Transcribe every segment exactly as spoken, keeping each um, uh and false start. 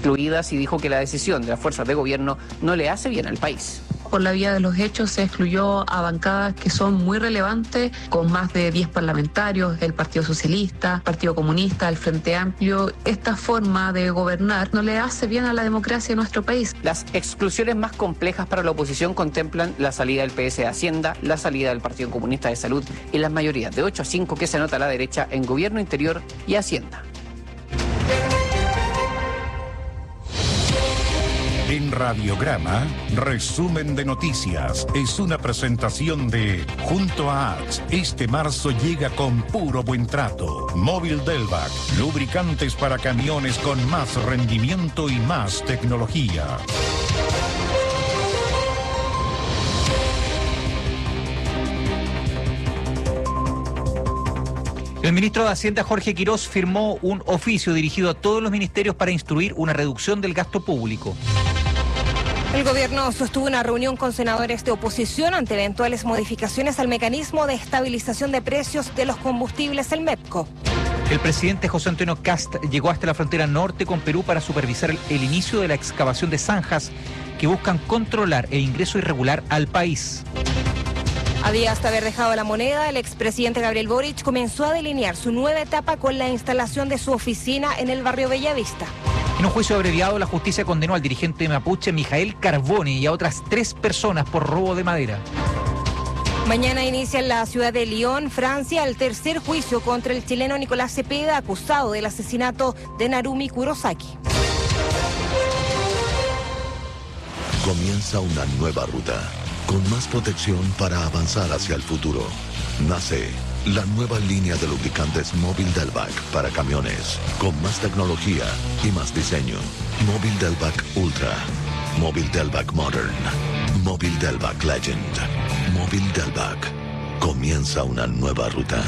excluidas y dijo que la decisión de las fuerzas de gobierno no le hace bien al país. Por la vía de los hechos se excluyó a bancadas que son muy relevantes, con más de diez parlamentarios, el Partido Socialista, el Partido Comunista, el Frente Amplio. Esta forma de gobernar no le hace bien a la democracia de nuestro país. Las exclusiones más complejas para la oposición contemplan la salida del P S de Hacienda, la salida del Partido Comunista de Salud y las mayorías de ocho a cinco que se anota a la derecha en Gobierno Interior y Hacienda. En Radiograma, resumen de noticias. Es una presentación de Junto a Ads. Este marzo llega con puro buen trato. Móvil Delvac, lubricantes para camiones con más rendimiento y más tecnología. El ministro de Hacienda, Jorge Quirós, firmó un oficio dirigido a todos los ministerios para instruir una reducción del gasto público. El gobierno sostuvo una reunión con senadores de oposición ante eventuales modificaciones al mecanismo de estabilización de precios de los combustibles, el MEPCO. El presidente José Antonio Kast llegó hasta la frontera norte con Perú para supervisar el, el inicio de la excavación de zanjas que buscan controlar el ingreso irregular al país. A días de haber dejado la moneda, el expresidente Gabriel Boric comenzó a delinear su nueva etapa con la instalación de su oficina en el barrio Bellavista. En un juicio abreviado, la justicia condenó al dirigente mapuche Mijael Carboni y a otras tres personas por robo de madera. Mañana inicia en la ciudad de Lyon, Francia, el tercer juicio contra el chileno Nicolás Cepeda, acusado del asesinato de Narumi Kurosaki. Comienza una nueva ruta, con más protección para avanzar hacia el futuro. Nace la nueva línea de lubricantes Móvil Delvac para camiones, con más tecnología y más diseño. Móvil Delvac Ultra, Móvil Delvac Modern, Móvil Delvac Legend, Móvil Delvac. Comienza una nueva ruta.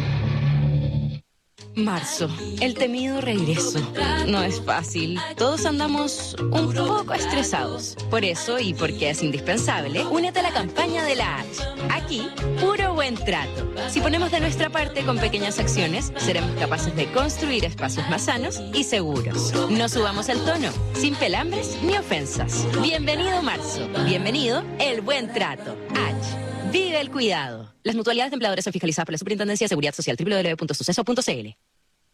Marzo, el temido regreso. No es fácil. Todos andamos un poco estresados. Por eso, y porque es indispensable, únete a la campaña de la H. Aquí, puro buen trato. Si ponemos de nuestra parte con pequeñas acciones, seremos capaces de construir espacios más sanos y seguros. No subamos el tono, sin pelambres ni ofensas. Bienvenido marzo. Bienvenido el buen trato. H. Vive el cuidado. Las mutualidades de empleadores son fiscalizadas por la Superintendencia de Seguridad Social, doble u doble u doble u punto suceso punto c l.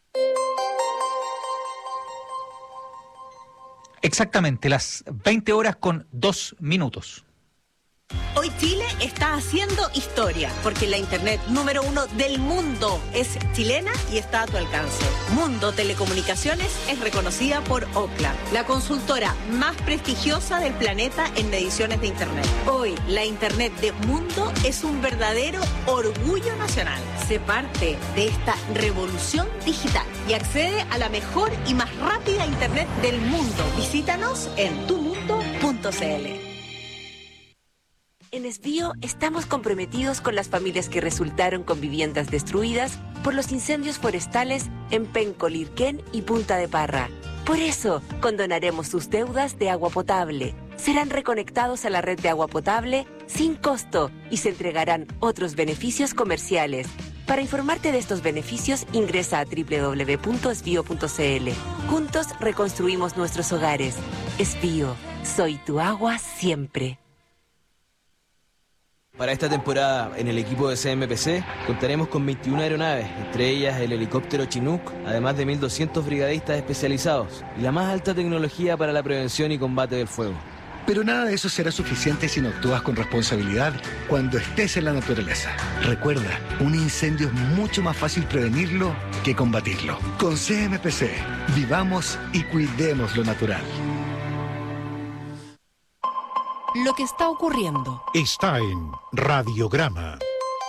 Exactamente, las veinte horas con dos minutos. Hoy Chile está haciendo historia, porque la internet número uno del mundo es chilena y está a tu alcance. Mundo Telecomunicaciones es reconocida por Ookla, la consultora más prestigiosa del planeta en mediciones de internet. Hoy, la internet de Mundo es un verdadero orgullo nacional. Sé parte de esta revolución digital y accede a la mejor y más rápida internet del mundo. Visítanos en tu mundo punto c l. En Esbío estamos comprometidos con las familias que resultaron con viviendas destruidas por los incendios forestales en Penco, Lirquén y Punta de Parra. Por eso, condonaremos sus deudas de agua potable. Serán reconectados a la red de agua potable sin costo y se entregarán otros beneficios comerciales. Para informarte de estos beneficios, ingresa a doble u doble u doble u punto esbío punto c l. Juntos reconstruimos nuestros hogares. Esbío, soy tu agua siempre. Para esta temporada, en el equipo de C M P C, contaremos con veintiuna aeronaves, entre ellas el helicóptero Chinook, además de mil doscientos brigadistas especializados y la más alta tecnología para la prevención y combate del fuego. Pero nada de eso será suficiente si no actúas con responsabilidad cuando estés en la naturaleza. Recuerda, un incendio es mucho más fácil prevenirlo que combatirlo. Con C M P C, vivamos y cuidemos lo natural. Lo que está ocurriendo está en Radiograma.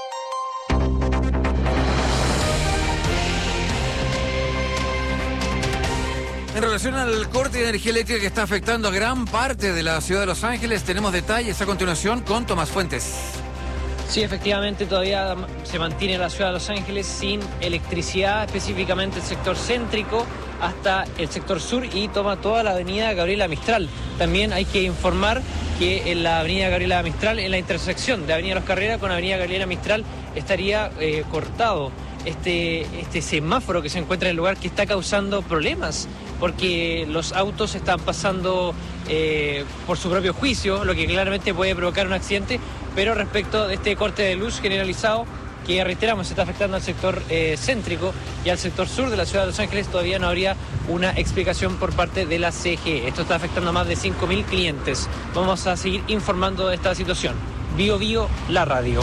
En relación al corte de energía eléctrica que está afectando a gran parte de la ciudad de Los Ángeles, tenemos detalles a continuación con Tomás Fuentes. Sí, efectivamente, todavía se mantiene la ciudad de Los Ángeles sin electricidad, específicamente el sector céntrico hasta el sector sur, y toma toda la avenida Gabriela Mistral. También hay que informar que en la avenida Gabriela Mistral, en la intersección de avenida Los Carreras con avenida Gabriela Mistral, estaría eh, cortado este, este semáforo que se encuentra en el lugar, que está causando problemas porque los autos están pasando eh, por su propio juicio, lo que claramente puede provocar un accidente. Pero respecto de este corte de luz generalizado, que reiteramos está afectando al sector eh, céntrico y al sector sur de la ciudad de Los Ángeles, todavía no habría una explicación por parte de la C G E. Esto está afectando a más de cinco mil clientes. Vamos a seguir informando de esta situación. Bio Bio, la radio.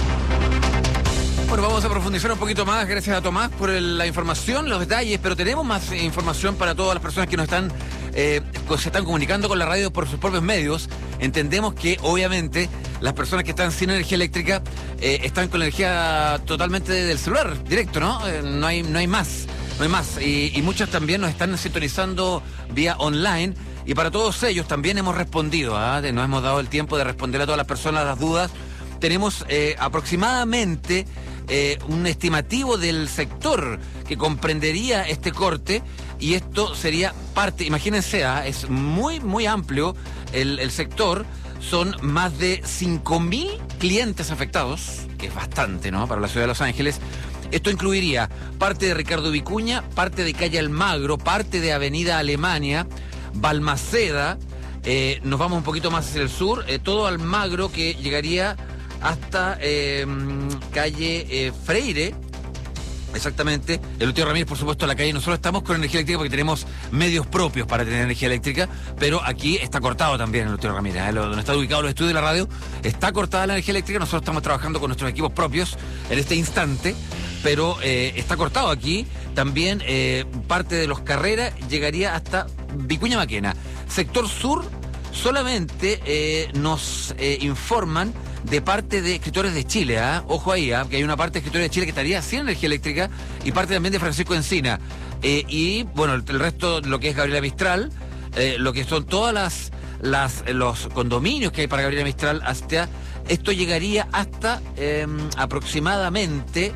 Bueno, vamos a profundizar un poquito más, gracias a Tomás por el, la información, los detalles, pero tenemos más información para todas las personas que nos están, eh, se están comunicando con la radio por sus propios medios. Entendemos que, obviamente, las personas que están sin energía eléctrica eh, están con la energía totalmente del celular, directo, ¿no? Eh, no hay, no hay más, no hay más. Y, y muchos también nos están sintonizando vía online. Y para todos ellos también hemos respondido, ¿eh? Nos hemos dado el tiempo de responder a todas las personas las dudas. Tenemos eh, aproximadamente eh, un estimativo del sector que comprendería este corte, y esto sería parte, imagínense, ¿eh? Es muy, muy amplio el, el sector. Son más de cinco mil clientes afectados, que es bastante, ¿no?, para la ciudad de Los Ángeles. Esto incluiría parte de Ricardo Vicuña, parte de Calle Almagro, parte de Avenida Alemania, Balmaceda, eh, nos vamos un poquito más hacia el sur, eh, todo Almagro, que llegaría hasta eh, calle eh, Freire, exactamente. El Eleuterio Ramírez, por supuesto, la calle. Nosotros estamos con energía eléctrica porque tenemos medios propios para tener energía eléctrica, pero aquí está cortado también el Eleuterio Ramírez, ¿eh? Donde están ubicados los estudios de la radio, está cortada la energía eléctrica. Nosotros estamos trabajando con nuestros equipos propios en este instante, pero eh, está cortado aquí. También eh, parte de los Carreras llegaría hasta Vicuña Maquena. Sector sur, solamente eh, nos eh, informan de parte de Escritores de Chile, ¿eh? Ojo ahí, ¿eh? Que hay una parte de Escritores de Chile que estaría sin energía eléctrica, y parte también de Francisco Encina. Eh, y bueno, el, el resto, lo que es Gabriela Mistral, eh, lo que son todas las, las los condominios que hay para Gabriela Mistral, hasta esto llegaría hasta eh, aproximadamente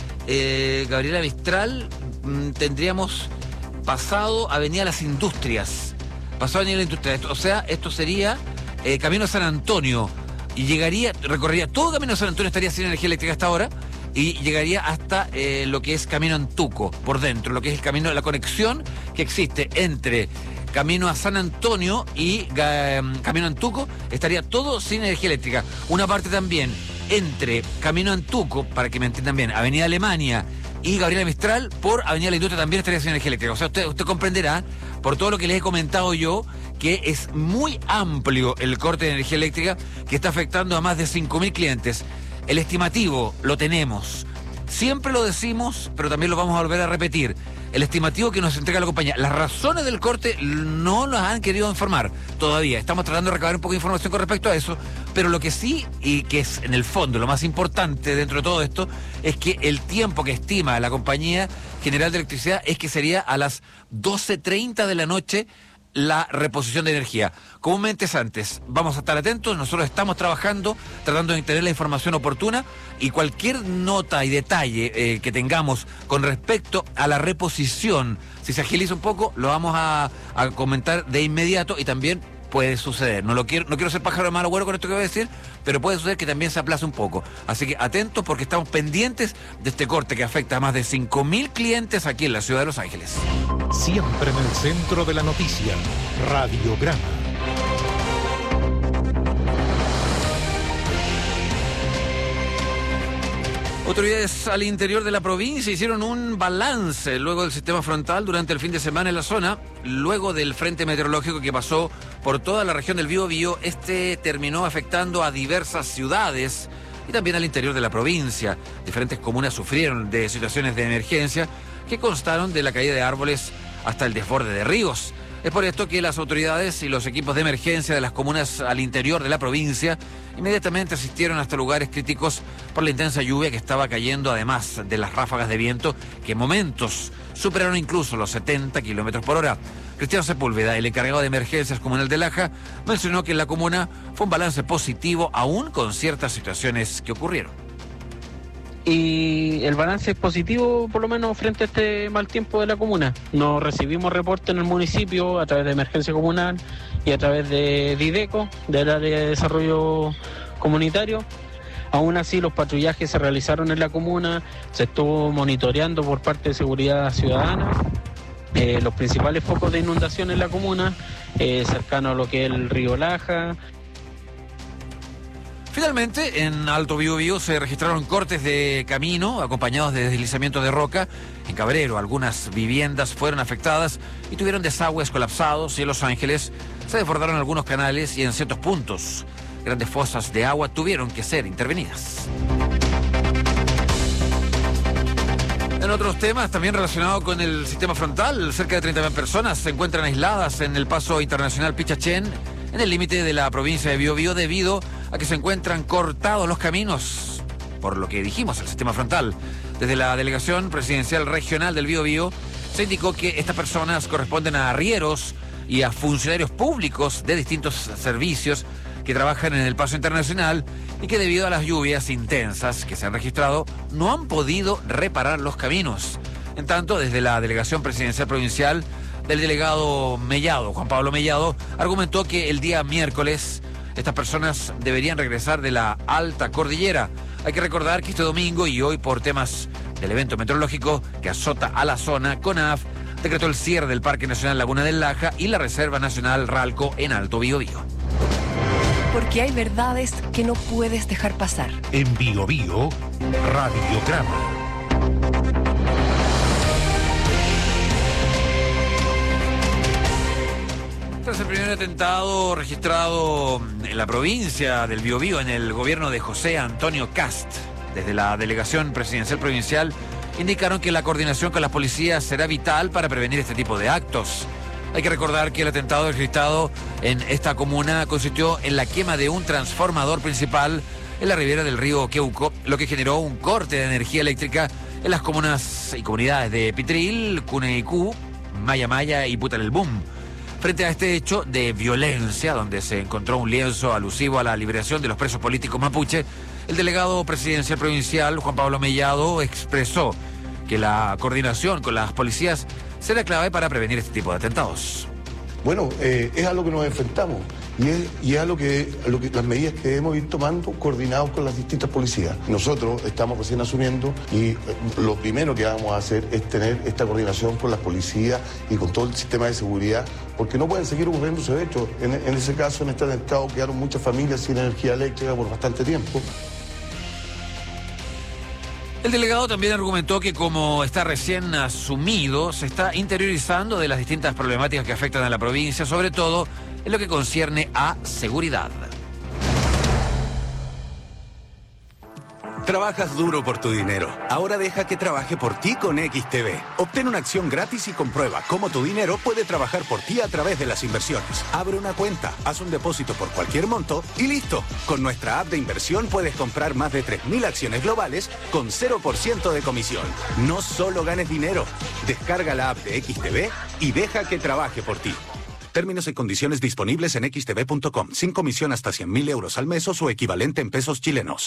eh, Gabriela Mistral, mmm, tendríamos pasado Avenida Las Industrias, pasado Avenida Las Industrias, o sea, esto sería eh, Camino San Antonio. Y llegaría, recorrería todo Camino San Antonio, estaría sin energía eléctrica hasta ahora, y llegaría hasta eh, lo que es Camino Antuco, por dentro, lo que es el camino, la conexión que existe entre Camino a San Antonio y eh, Camino Antuco, estaría todo sin energía eléctrica. Una parte también entre Camino Antuco, para que me entiendan bien, Avenida Alemania y Gabriela Mistral, por Avenida La Industria también estaría sin energía eléctrica. O sea, usted, usted comprenderá, por todo lo que les he comentado yo, que es muy amplio el corte de energía eléctrica que está afectando a más de cinco mil clientes. El estimativo lo tenemos. Siempre lo decimos, pero también lo vamos a volver a repetir. El estimativo que nos entrega la compañía. Las razones del corte no nos han querido informar todavía. Estamos tratando de recabar un poco de información con respecto a eso, pero lo que sí, y que es en el fondo lo más importante dentro de todo esto, es que el tiempo que estima la Compañía General de Electricidad es que sería a las doce treinta de la noche la reposición de energía. Comúnmente es antes. Vamos a estar atentos, nosotros estamos trabajando, tratando de tener la información oportuna, y cualquier nota y detalle eh, que tengamos con respecto a la reposición, si se agiliza un poco, lo vamos a, a comentar de inmediato. Y también puede suceder, no lo quiero, no quiero ser pájaro de mal agüero con esto que voy a decir, pero puede suceder que también se aplace un poco. Así que atentos, porque estamos pendientes de este corte que afecta a más de cinco mil clientes aquí en la ciudad de Los Ángeles. Siempre en el centro de la noticia, Radiograma. Autoridades al interior de la provincia hicieron un balance luego del sistema frontal durante el fin de semana en la zona. Luego del frente meteorológico que pasó por toda la región del Biobío, este terminó afectando a diversas ciudades y también al interior de la provincia. Diferentes comunas sufrieron de situaciones de emergencia que constaron de la caída de árboles hasta el desborde de ríos. Es por esto que las autoridades y los equipos de emergencia de las comunas al interior de la provincia inmediatamente asistieron hasta lugares críticos por la intensa lluvia que estaba cayendo, además de las ráfagas de viento que en momentos superaron incluso los setenta kilómetros por hora. Cristiano Sepúlveda, el encargado de emergencias comunal de Laja, mencionó que en la comuna fue un balance positivo, aún con ciertas situaciones que ocurrieron. Y el balance es positivo, por lo menos frente a este mal tiempo de la comuna. Nos recibimos reporte en el municipio a través de emergencia comunal y a través de Dideco, del área de desarrollo comunitario. Aún así, los patrullajes se realizaron en la comuna, se estuvo monitoreando por parte de seguridad ciudadana eh, los principales focos de inundación en la comuna, eh, cercano a lo que es el río Laja. Finalmente, en Alto Biobío se registraron cortes de camino acompañados de deslizamientos de roca. En Cabrero, algunas viviendas fueron afectadas y tuvieron desagües colapsados, y en Los Ángeles se desbordaron algunos canales y en ciertos puntos grandes fosas de agua tuvieron que ser intervenidas. En otros temas, también relacionados con el sistema frontal, cerca de treinta mil personas se encuentran aisladas en el paso internacional Pichachén, en el límite de la provincia de Biobío, debido a que se encuentran cortados los caminos, por lo que dijimos, el sistema frontal. Desde la Delegación Presidencial Regional del Biobío se indicó que estas personas corresponden a arrieros y a funcionarios públicos de distintos servicios que trabajan en el paso internacional y que debido a las lluvias intensas que se han registrado no han podido reparar los caminos. En tanto, desde la Delegación Presidencial Provincial, del delegado Mellado, Juan Pablo Mellado, argumentó que el día miércoles estas personas deberían regresar de la alta cordillera. Hay que recordar que este domingo y hoy, por temas del evento meteorológico que azota a la zona, CONAF decretó el cierre del Parque Nacional Laguna del Laja y la Reserva Nacional Ralco en Alto Biobío. Porque hay verdades que no puedes dejar pasar. En Biobío, Radiograma. Tras el primer atentado registrado en la provincia del Biobío, en el gobierno de José Antonio Cast, desde la Delegación Presidencial Provincial indicaron que la coordinación con las policías será vital para prevenir este tipo de actos. Hay que recordar que el atentado registrado en esta comuna consistió en la quema de un transformador principal en la ribera del río Queuco, lo que generó un corte de energía eléctrica en las comunas y comunidades de Pitril, Cuneicú, Maya Maya y Putalelbum. Frente a este hecho de violencia, donde se encontró un lienzo alusivo a la liberación de los presos políticos mapuche, el delegado presidencial provincial, Juan Pablo Mellado, expresó que la coordinación con las policías será clave para prevenir este tipo de atentados. Bueno, eh, es a lo que nos enfrentamos y es, y es a, lo que, a lo que las medidas que debemos ir tomando coordinados con las distintas policías. Nosotros estamos recién asumiendo y eh, lo primero que vamos a hacer es tener esta coordinación con las policías y con todo el sistema de seguridad, porque no pueden seguir ocurriendo esos hechos. En, en ese caso, en este atentado, quedaron muchas familias sin energía eléctrica por bastante tiempo. El delegado también argumentó que como está recién asumido, se está interiorizando de las distintas problemáticas que afectan a la provincia, sobre todo en lo que concierne a seguridad. Trabajas duro por tu dinero. Ahora deja que trabaje por ti con X T B. Obtén una acción gratis y comprueba cómo tu dinero puede trabajar por ti a través de las inversiones. Abre una cuenta, haz un depósito por cualquier monto y listo. Con nuestra app de inversión puedes comprar más de tres mil acciones globales con cero por ciento de comisión. No solo ganes dinero. Descarga la app de X T B y deja que trabaje por ti. Términos y condiciones disponibles en x t b punto com. Sin comisión hasta cien mil euros al mes o su equivalente en pesos chilenos.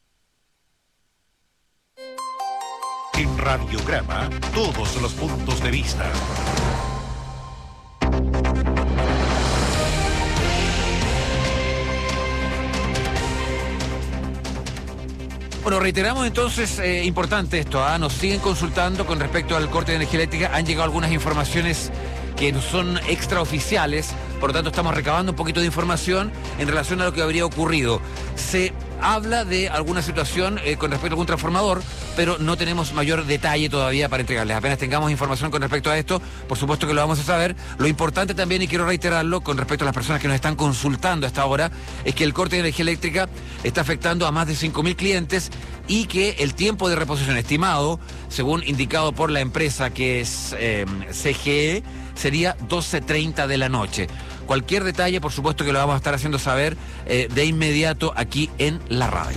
En Radiograma, todos los puntos de vista. Bueno, reiteramos entonces, eh, importante esto, ¿ah? Nos siguen consultando con respecto al corte de energía eléctrica. Han llegado algunas informaciones que son extraoficiales, por lo tanto estamos recabando un poquito de información en relación a lo que habría ocurrido. Se habla de alguna situación eh, con respecto a algún transformador, pero no tenemos mayor detalle todavía para entregarles. Apenas tengamos información con respecto a esto, por supuesto que lo vamos a saber. Lo importante también, y quiero reiterarlo con respecto a las personas que nos están consultando hasta ahora, es que el corte de energía eléctrica está afectando a más de cinco mil clientes y que el tiempo de reposición estimado, según indicado por la empresa que es eh, C G E, sería doce treinta de la noche. Cualquier detalle, por supuesto que lo vamos a estar haciendo saber eh, de inmediato aquí en la radio.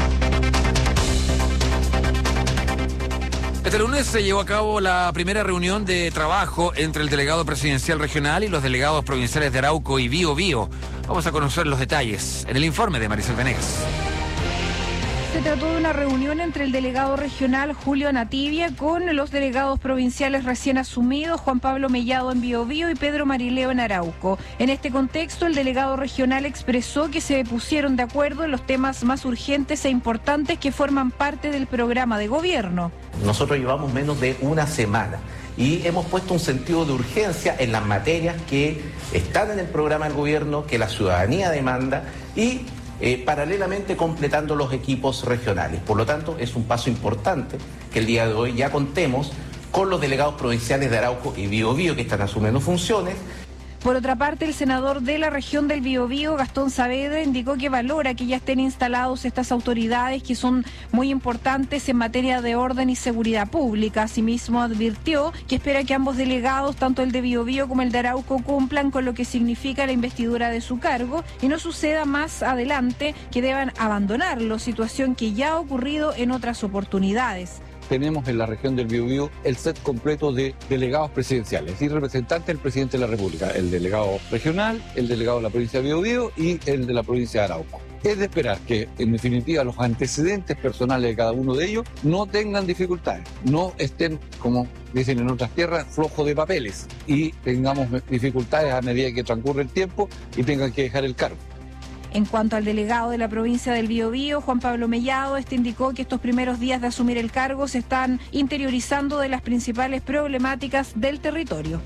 Este lunes se llevó a cabo la primera reunión de trabajo entre el delegado presidencial regional y los delegados provinciales de Arauco y Biobío. Vamos a conocer los detalles en el informe de Maricel Venegas. Se trató de una reunión entre el delegado regional Julio Nativia con los delegados provinciales recién asumidos, Juan Pablo Mellado en Biobío y Pedro Marileo en Arauco. En este contexto, el delegado regional expresó que se pusieron de acuerdo en los temas más urgentes e importantes que forman parte del programa de gobierno. Nosotros llevamos menos de una semana y hemos puesto un sentido de urgencia en las materias que están en el programa del gobierno, que la ciudadanía demanda y eh, paralelamente completando los equipos regionales. Por lo tanto, es un paso importante que el día de hoy ya contemos con los delegados provinciales de Arauco y Biobío que están asumiendo funciones. Por otra parte, el senador de la región del Biobío, Gastón Saavedra, indicó que valora que ya estén instalados estas autoridades que son muy importantes en materia de orden y seguridad pública. Asimismo, advirtió que espera que ambos delegados, tanto el de Biobío como el de Arauco, cumplan con lo que significa la investidura de su cargo y no suceda más adelante que deban abandonarlo, situación que ya ha ocurrido en otras oportunidades. Tenemos en la región del Biobío el set completo de delegados presidenciales, es decir, representantes del presidente de la República, el delegado regional, el delegado de la provincia de Biobío y el de la provincia de Arauco. Es de esperar que, en definitiva, los antecedentes personales de cada uno de ellos no tengan dificultades, no estén, como dicen en otras tierras, flojos de papeles y tengamos dificultades a medida que transcurre el tiempo y tengan que dejar el cargo. En cuanto al delegado de la provincia del Biobío, Juan Pablo Mellado, este indicó que estos primeros días de asumir el cargo se están interiorizando de las principales problemáticas del territorio.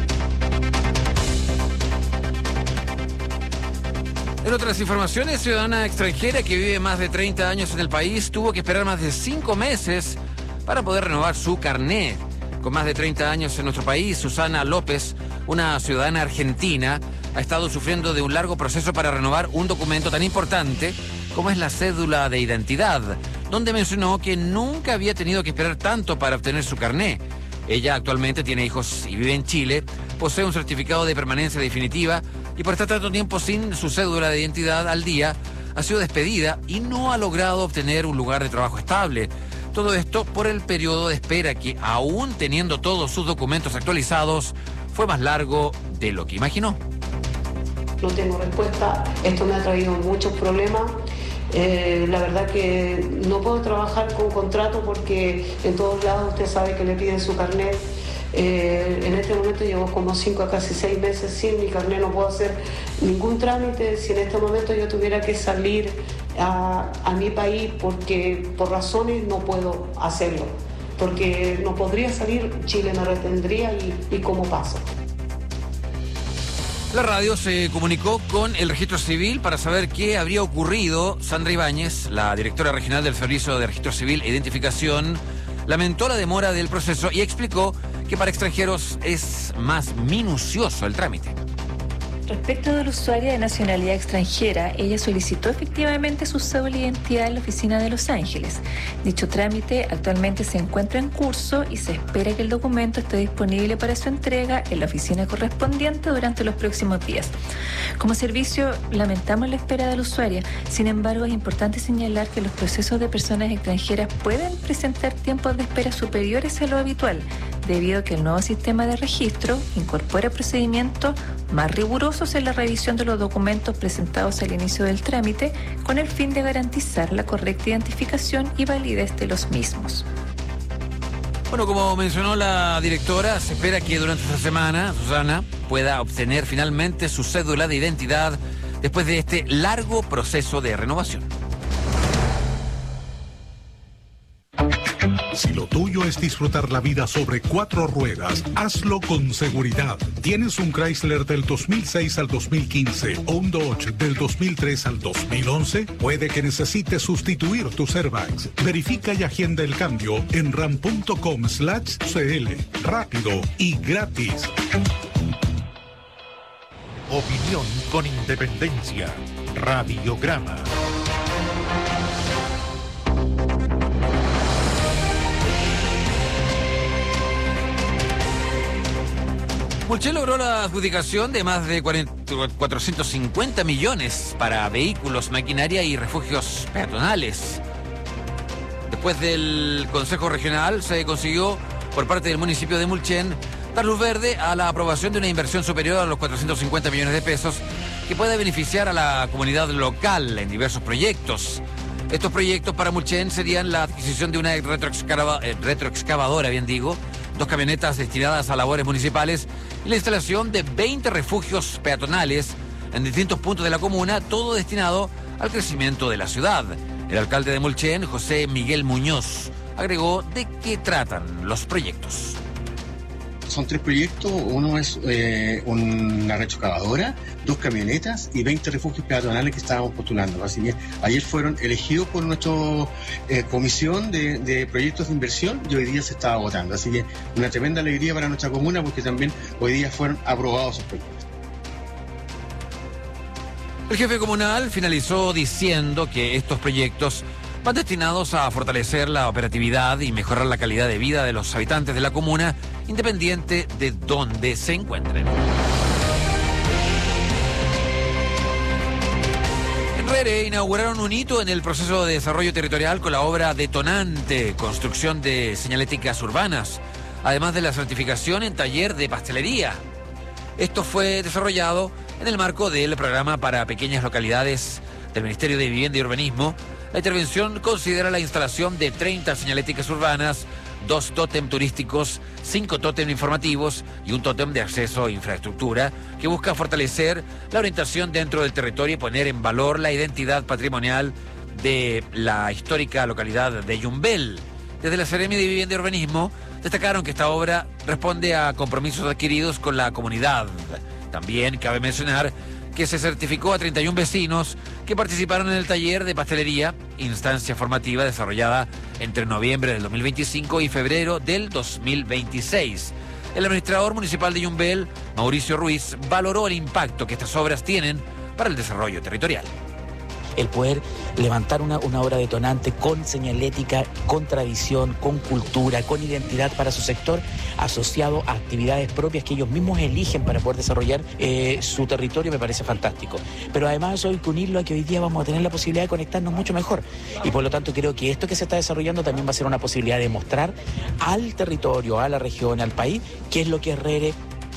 En otras informaciones, ciudadana extranjera que vive más de treinta años en el país tuvo que esperar más de cinco meses para poder renovar su carnet. Con más de treinta años en nuestro país, Susana López, una ciudadana argentina, ha estado sufriendo de un largo proceso para renovar un documento tan importante como es la cédula de identidad, donde mencionó que nunca había tenido que esperar tanto para obtener su carné. Ella actualmente tiene hijos y vive en Chile, posee un certificado de permanencia definitiva y por estar tanto tiempo sin su cédula de identidad al día, ha sido despedida y no ha logrado obtener un lugar de trabajo estable. Todo esto por el periodo de espera que, aún teniendo todos sus documentos actualizados, fue más largo de lo que imaginó. No tengo respuesta, esto me ha traído muchos problemas. Eh, la verdad que no puedo trabajar con contrato porque en todos lados usted sabe que le piden su carnet. Eh, en este momento llevo como cinco a casi seis meses sin mi carnet, no puedo hacer ningún trámite. Si en este momento yo tuviera que salir a, a mi país porque por razones no puedo hacerlo, porque no podría salir, Chile me retendría y, y cómo pasa. La radio se comunicó con el Registro Civil para saber qué habría ocurrido. Sandra Ibáñez, la directora regional del Servicio de Registro Civil e Identificación, lamentó la demora del proceso y explicó que para extranjeros es más minucioso el trámite. Respecto de la usuaria de nacionalidad extranjera, ella solicitó efectivamente su cédula de identidad en la oficina de Los Ángeles. Dicho trámite actualmente se encuentra en curso y se espera que el documento esté disponible para su entrega en la oficina correspondiente durante los próximos días. Como servicio, lamentamos la espera de la usuaria. Sin embargo, es importante señalar que los procesos de personas extranjeras pueden presentar tiempos de espera superiores a lo habitual, debido a que el nuevo sistema de registro incorpora procedimientos más rigurosos en la revisión de los documentos presentados al inicio del trámite, con el fin de garantizar la correcta identificación y validez de los mismos. Bueno, como mencionó la directora, se espera que durante esta semana Susana pueda obtener finalmente su cédula de identidad después de este largo proceso de renovación. Si lo tuyo es disfrutar la vida sobre cuatro ruedas, hazlo con seguridad. ¿Tienes un Chrysler del dos mil seis al dos mil quince o un Dodge del dos mil tres al dos mil once? Puede que necesites sustituir tus airbags. Verifica y agenda el cambio en ram punto com slash c l. Rápido y gratis. Opinión con independencia. Radiograma. Mulchen logró la adjudicación de más de cuatrocientos cincuenta millones para vehículos, maquinaria y refugios peatonales. Después del Consejo Regional se consiguió por parte del municipio de Mulchen dar luz verde a la aprobación de una inversión superior a los cuatrocientos cincuenta millones de pesos que puede beneficiar a la comunidad local en diversos proyectos. Estos proyectos para Mulchen serían la adquisición de una retroexcava- eh, retroexcavadora, bien digo, dos camionetas destinadas a labores municipales y la instalación de veinte refugios peatonales en distintos puntos de la comuna, todo destinado al crecimiento de la ciudad. El alcalde de Mulchen, José Miguel Muñoz, agregó de qué tratan los proyectos. son tres proyectos. Uno es eh, una retroexcavadora, dos camionetas y veinte refugios peatonales que estábamos postulando. Así que ayer fueron elegidos por nuestra eh, comisión de, de proyectos de inversión y hoy día se está votando. Así que una tremenda alegría para nuestra comuna porque también hoy día fueron aprobados esos proyectos. El jefe comunal finalizó diciendo que estos proyectos van destinados a fortalecer la operatividad y mejorar la calidad de vida de los habitantes de la comuna, independiente de dónde se encuentren. En Rere inauguraron un hito en el proceso de desarrollo territorial con la obra detonante, construcción de señaléticas urbanas, además de la certificación en taller de pastelería. Esto fue desarrollado en el marco del programa para pequeñas localidades del Ministerio de Vivienda y Urbanismo. La intervención considera la instalación de treinta señaléticas urbanas, dos tótem turísticos, cinco tótem informativos y un tótem de acceso a infraestructura que busca fortalecer la orientación dentro del territorio y poner en valor la identidad patrimonial de la histórica localidad de Yumbel. Desde la Seremi de Vivienda y Urbanismo destacaron que esta obra responde a compromisos adquiridos con la comunidad. También cabe mencionar que se certificó a treinta y un vecinos que participaron en el taller de pastelería, instancia formativa desarrollada entre noviembre del dos mil veinticinco y febrero del dos mil veintiséis. El administrador municipal de Yumbel, Mauricio Ruiz, valoró el impacto que estas obras tienen para el desarrollo territorial. El poder levantar una, una obra detonante con señalética, con tradición, con cultura, con identidad para su sector, asociado a actividades propias que ellos mismos eligen para poder desarrollar eh, su territorio, me parece fantástico. Pero además eso hay que unirlo a que hoy día vamos a tener la posibilidad de conectarnos mucho mejor. Y por lo tanto creo que esto que se está desarrollando también va a ser una posibilidad de mostrar al territorio, a la región, al país, qué es lo que es Rere.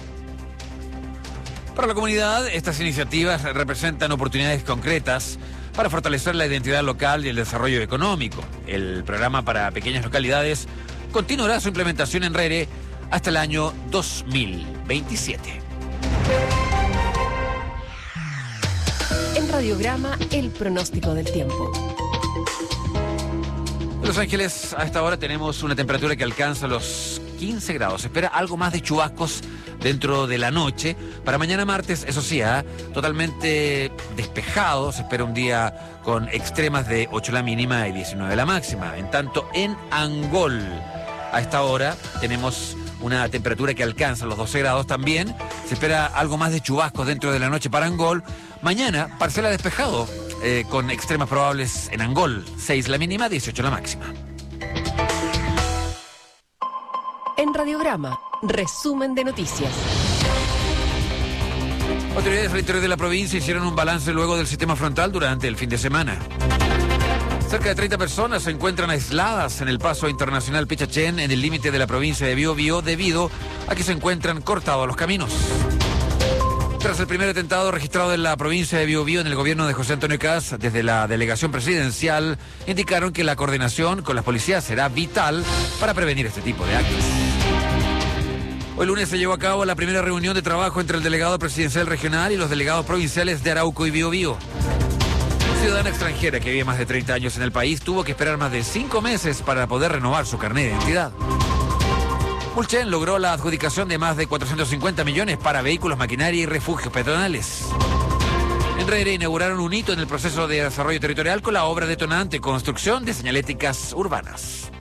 Para la comunidad, estas iniciativas representan oportunidades concretas para fortalecer la identidad local y el desarrollo económico. El programa para pequeñas localidades continuará su implementación en Rere hasta el año dos mil veintisiete. En Radiograma, el pronóstico del tiempo. En Los Ángeles, a esta hora tenemos una temperatura que alcanza los quince grados. Se espera algo más de chubascos dentro de la noche. Para mañana martes, eso sí, ¿eh? totalmente despejado. Se espera un día con extremas de ocho la mínima y diecinueve la máxima. En tanto, en Angol, a esta hora tenemos una temperatura que alcanza los doce grados también. Se espera algo más de chubascos dentro de la noche para Angol. Mañana, parcial a despejado, eh, con extremas probables en Angol. seis la mínima, dieciocho la máxima. En Radiograma, resumen de noticias. Autoridades al interior de la provincia hicieron un balance luego del sistema frontal durante el fin de semana. Cerca de treinta personas se encuentran aisladas en el paso internacional Pichachén en el límite de la provincia de Biobío debido a que se encuentran cortados los caminos. Tras el primer atentado registrado en la provincia de Biobío en el gobierno de José Antonio Kast, desde la delegación presidencial indicaron que la coordinación con las policías será vital para prevenir este tipo de actos. Hoy lunes se llevó a cabo la primera reunión de trabajo entre el delegado presidencial regional y los delegados provinciales de Arauco y Biobío. Una ciudadana extranjera que vive más de treinta años en el país tuvo que esperar más de cinco meses para poder renovar su carnet de identidad. Mulchen logró la adjudicación de más de cuatrocientos cincuenta millones para vehículos, maquinaria y refugios peatonales. En Rere inauguraron un hito en el proceso de desarrollo territorial con la obra detonante construcción de señaléticas urbanas.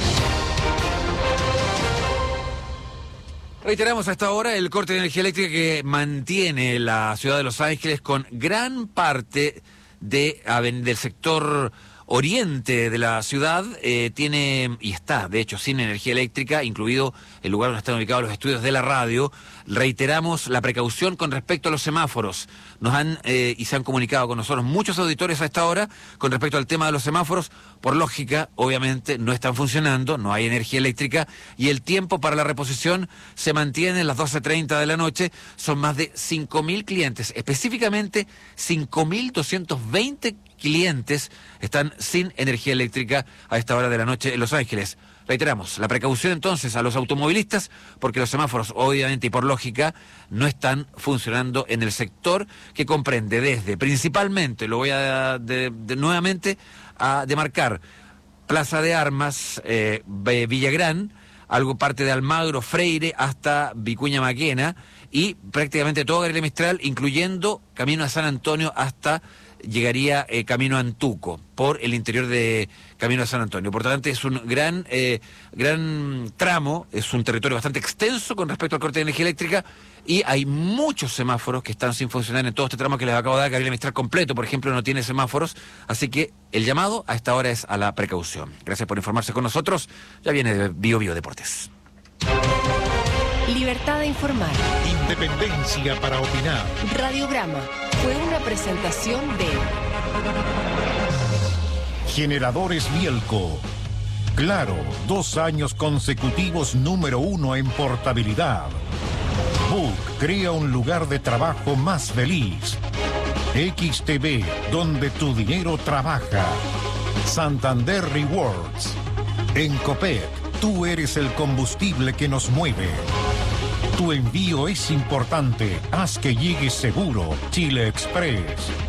Reiteramos hasta ahora el corte de energía eléctrica que mantiene la ciudad de Los Ángeles con gran parte de, del sector oriente de la ciudad. Eh, tiene y está, de hecho, sin energía eléctrica, incluido el lugar donde están ubicados los estudios de la radio. Reiteramos la precaución con respecto a los semáforos. Nos han eh, y se han comunicado con nosotros muchos auditores a esta hora con respecto al tema de los semáforos. Por lógica, obviamente, no están funcionando, no hay energía eléctrica y el tiempo para la reposición se mantiene en las doce treinta de la noche. Son más de cinco mil clientes, específicamente cinco mil doscientos veinte clientes están sin energía eléctrica a esta hora de la noche en Los Ángeles. Reiteramos, la precaución entonces a los automovilistas, porque los semáforos, obviamente y por lógica, no están funcionando en el sector que comprende desde, principalmente, lo voy a de, de, nuevamente a demarcar, Plaza de Armas, eh, Villagrán, algo parte de Almagro, Freire, hasta Vicuña Maquena, y prácticamente todo Gabriela Mistral, incluyendo camino a San Antonio hasta llegaría eh, camino a Antuco, por el interior de camino a San Antonio. Por tanto, es un gran, eh, gran tramo, es un territorio bastante extenso con respecto al corte de energía eléctrica, y hay muchos semáforos que están sin funcionar en todo este tramo que les acabo de dar. Gabriela Mistral completo, por ejemplo, no tiene semáforos, así que el llamado a esta hora es a la precaución. Gracias por informarse con nosotros. Ya viene de Bio Bio Deportes. Libertad de informar. Independencia para opinar. Radiograma fue una presentación de Generadores Bielco. Claro, dos años consecutivos número uno en portabilidad. Book crea un lugar de trabajo más feliz. X T V, donde tu dinero trabaja. Santander Rewards. En Copec, tú eres el combustible que nos mueve. Tu envío es importante. Haz que llegue seguro. Chile Express.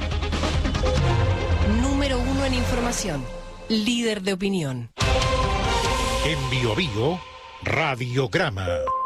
número uno en información. Líder de opinión. En Bio Bio, Radiograma.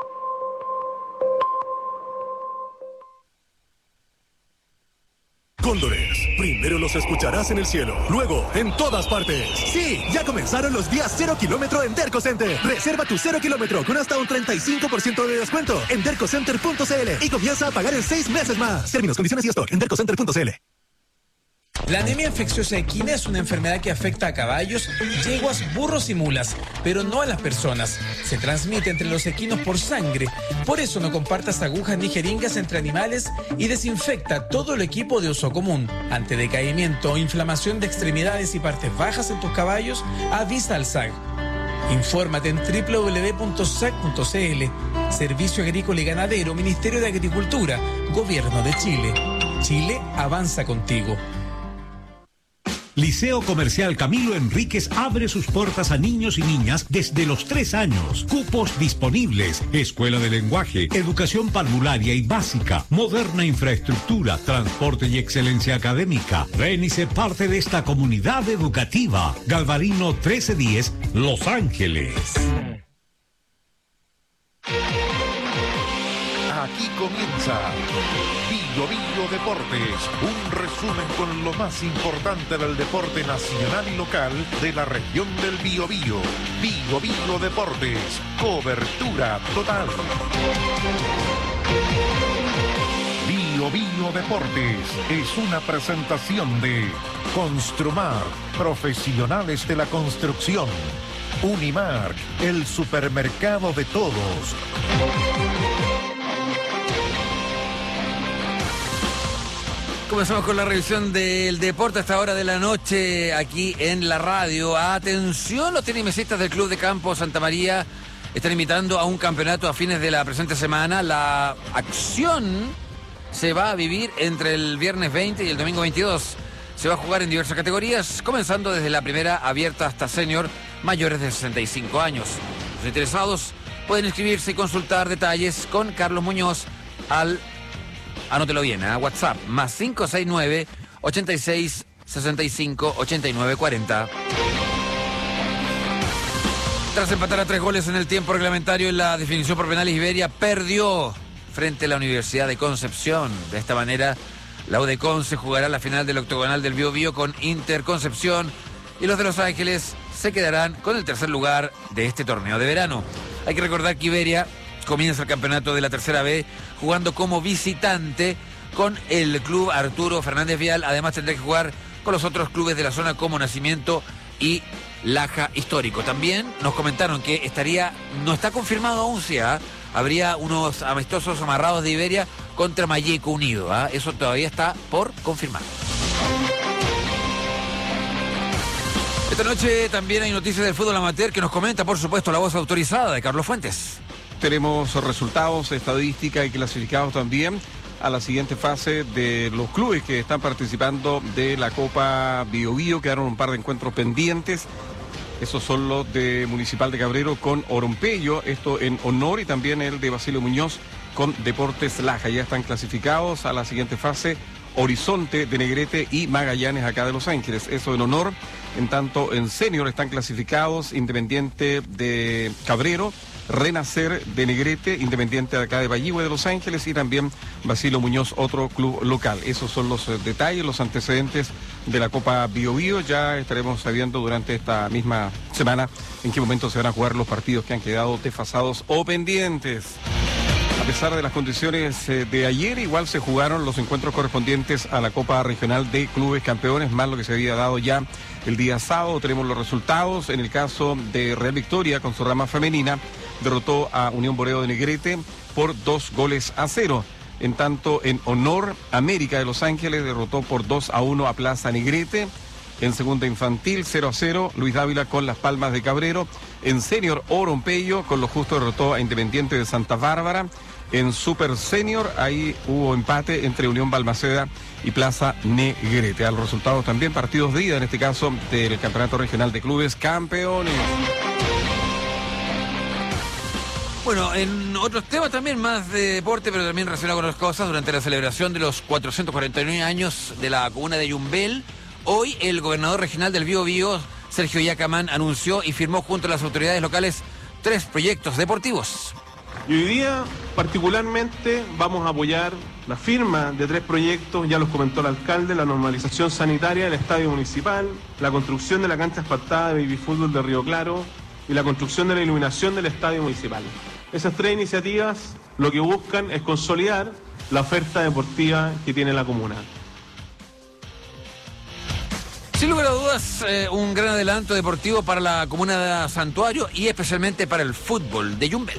Cóndores, primero los escucharás en el cielo, luego en todas partes. Sí, ya comenzaron los días cero kilómetro en Derco Center. Reserva tu cero kilómetro con hasta un treinta y cinco por ciento de descuento en dercocenter punto c l y comienza a pagar en seis meses más. Términos, condiciones y stock en dercocenter punto c l. La anemia infecciosa equina es una enfermedad que afecta a caballos, yeguas, burros y mulas, pero no a las personas. Se transmite entre los equinos por sangre. Por eso no compartas agujas ni jeringas entre animales y desinfecta todo el equipo de uso común. Ante decaimiento o inflamación de extremidades y partes bajas en tus caballos, avisa al S A C. Infórmate en doble u doble u doble u punto s a c punto c l. Servicio Agrícola y Ganadero, Ministerio de Agricultura, Gobierno de Chile. Chile avanza contigo. Liceo Comercial Camilo Enríquez abre sus puertas a niños y niñas desde los tres años. Cupos disponibles. Escuela de lenguaje, educación parvularia y básica, moderna infraestructura, transporte y excelencia académica. Ven y sé parte de esta comunidad educativa. Galvarino trece diez, Los Ángeles. Aquí comienza Bio Bio Deportes, un resumen con lo más importante del deporte nacional y local de la región del Biobío. Bio Bio Deportes, cobertura total. Bio Bio Deportes es una presentación de Construmar, profesionales de la construcción. Unimark, el supermercado de todos. Comenzamos con la revisión del deporte a esta hora de la noche aquí en la radio. Atención, los tenisistas del Club de Campo Santa María están invitando a un campeonato a fines de la presente semana. La acción se va a vivir entre el viernes veinte y el domingo veintidós. Se va a jugar en diversas categorías, comenzando desde la primera abierta hasta senior, mayores de sesenta y cinco años. Los interesados pueden inscribirse y consultar detalles con Carlos Muñoz al... Anótelo bien, ¿eh? WhatsApp, más cinco seis nueve, ochenta y seis, sesenta y cinco, ochenta y nueve, cuarenta. Tras empatar a tres goles en el tiempo reglamentario en la definición por penales, Iberia perdió frente a la Universidad de Concepción. De esta manera, la U D Conce jugará la final del octogonal del Bio Bio con Inter Concepción y los de Los Ángeles se quedarán con el tercer lugar de este torneo de verano. Hay que recordar que Iberia comienza el campeonato de la tercera B jugando como visitante con el club Arturo Fernández Vial. Además tendrá que jugar con los otros clubes de la zona como Nacimiento y Laja Histórico. También nos comentaron que estaría, no está confirmado aún si ¿eh? habría unos amistosos amarrados de Iberia contra Mayeco Unido. ¿eh? Eso todavía está por confirmar. Esta noche también hay noticias del fútbol amateur que nos comenta, por supuesto, la voz autorizada de Carlos Fuentes. Tenemos resultados, estadística y clasificados también a la siguiente fase de los clubes que están participando de la Copa Bio Bio. Quedaron un par de encuentros pendientes. Esos son los de Municipal de Cabrero con Orompello, esto en honor, y también el de Basilio Muñoz con Deportes Laja. Ya están clasificados a la siguiente fase Horizonte de Negrete y Magallanes acá de Los Ángeles. Eso en honor. En tanto, en senior están clasificados Independiente de Cabrero, Renacer de Negrete, Independiente de acá de Bayihue de Los Ángeles, y también Basilio Muñoz, otro club local. Esos son los eh, detalles, los antecedentes de la Copa Bio Bio. Ya estaremos sabiendo durante esta misma semana en qué momento se van a jugar los partidos que han quedado desfasados o pendientes. A pesar de las condiciones eh, de ayer, igual se jugaron los encuentros correspondientes a la Copa Regional de Clubes Campeones, más lo que se había dado ya el día sábado. Tenemos los resultados. En el caso de Real Victoria, con su rama femenina, derrotó a Unión Boreo de Negrete por dos goles a cero. En tanto, en Honor, América de Los Ángeles derrotó por dos a uno a Plaza Negrete. En segunda infantil, cero a cero, Luis Dávila con Las Palmas de Cabrero. En senior, Orompeyo con lo justo derrotó a Independiente de Santa Bárbara. En Super Senior, ahí hubo empate entre Unión Balmaceda y Plaza Negrete. A los resultados también, partidos de ida, en este caso, del Campeonato Regional de Clubes Campeones. Bueno, en otros temas también más de deporte, pero también relacionado con otras cosas, durante la celebración de los cuatrocientos cuarenta y nueve años de la comuna de Yumbel, hoy el gobernador regional del Bío Bío, Sergio Yacamán, anunció y firmó junto a las autoridades locales tres proyectos deportivos. Y hoy día, particularmente, vamos a apoyar la firma de tres proyectos, ya los comentó el alcalde: la normalización sanitaria del estadio municipal, la construcción de la cancha asfaltada de baby fútbol de Río Claro y la construcción de la iluminación del estadio municipal. Esas tres iniciativas lo que buscan es consolidar la oferta deportiva que tiene la comuna. Sin lugar a dudas, eh, un gran adelanto deportivo para la comuna de Santuario y especialmente para el fútbol de Yumbel.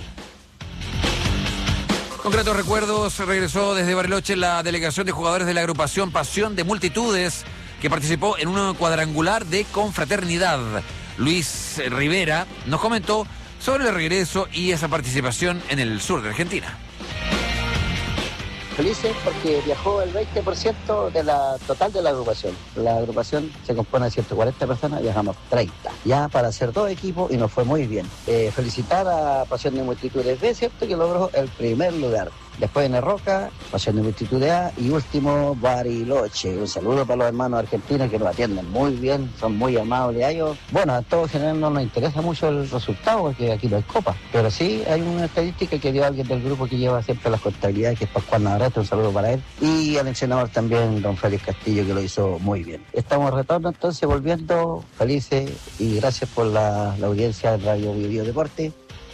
Con gratos recuerdos regresó desde Bariloche la delegación de jugadores de la agrupación Pasión de Multitudes, que participó en un cuadrangular de confraternidad. Luis Rivera nos comentó sobre el regreso y esa participación en el sur de Argentina. Felices porque viajó el veinte por ciento de la total de la agrupación. La agrupación se compone de ciento cuarenta personas, viajamos treinta. Ya para hacer dos equipos y nos fue muy bien. Eh, felicitar a Pasión de Multitudes B, ¿cierto? Que logró el primer lugar. Después en Roca, Pasión de Multitudes A y último Bariloche. Un saludo para los hermanos argentinos que nos atienden muy bien, son muy amables a ellos. Bueno, a todos en general no nos interesa mucho el resultado porque aquí no hay copa, pero sí hay una estadística que dio alguien del grupo que lleva siempre las contabilidades, que es Pascual Navarrete, un saludo para él. Y al entrenador también, don Félix Castillo, que lo hizo muy bien. Estamos de retorno entonces, volviendo, felices, y gracias por la, la audiencia de Radio Bío Bío Deporte.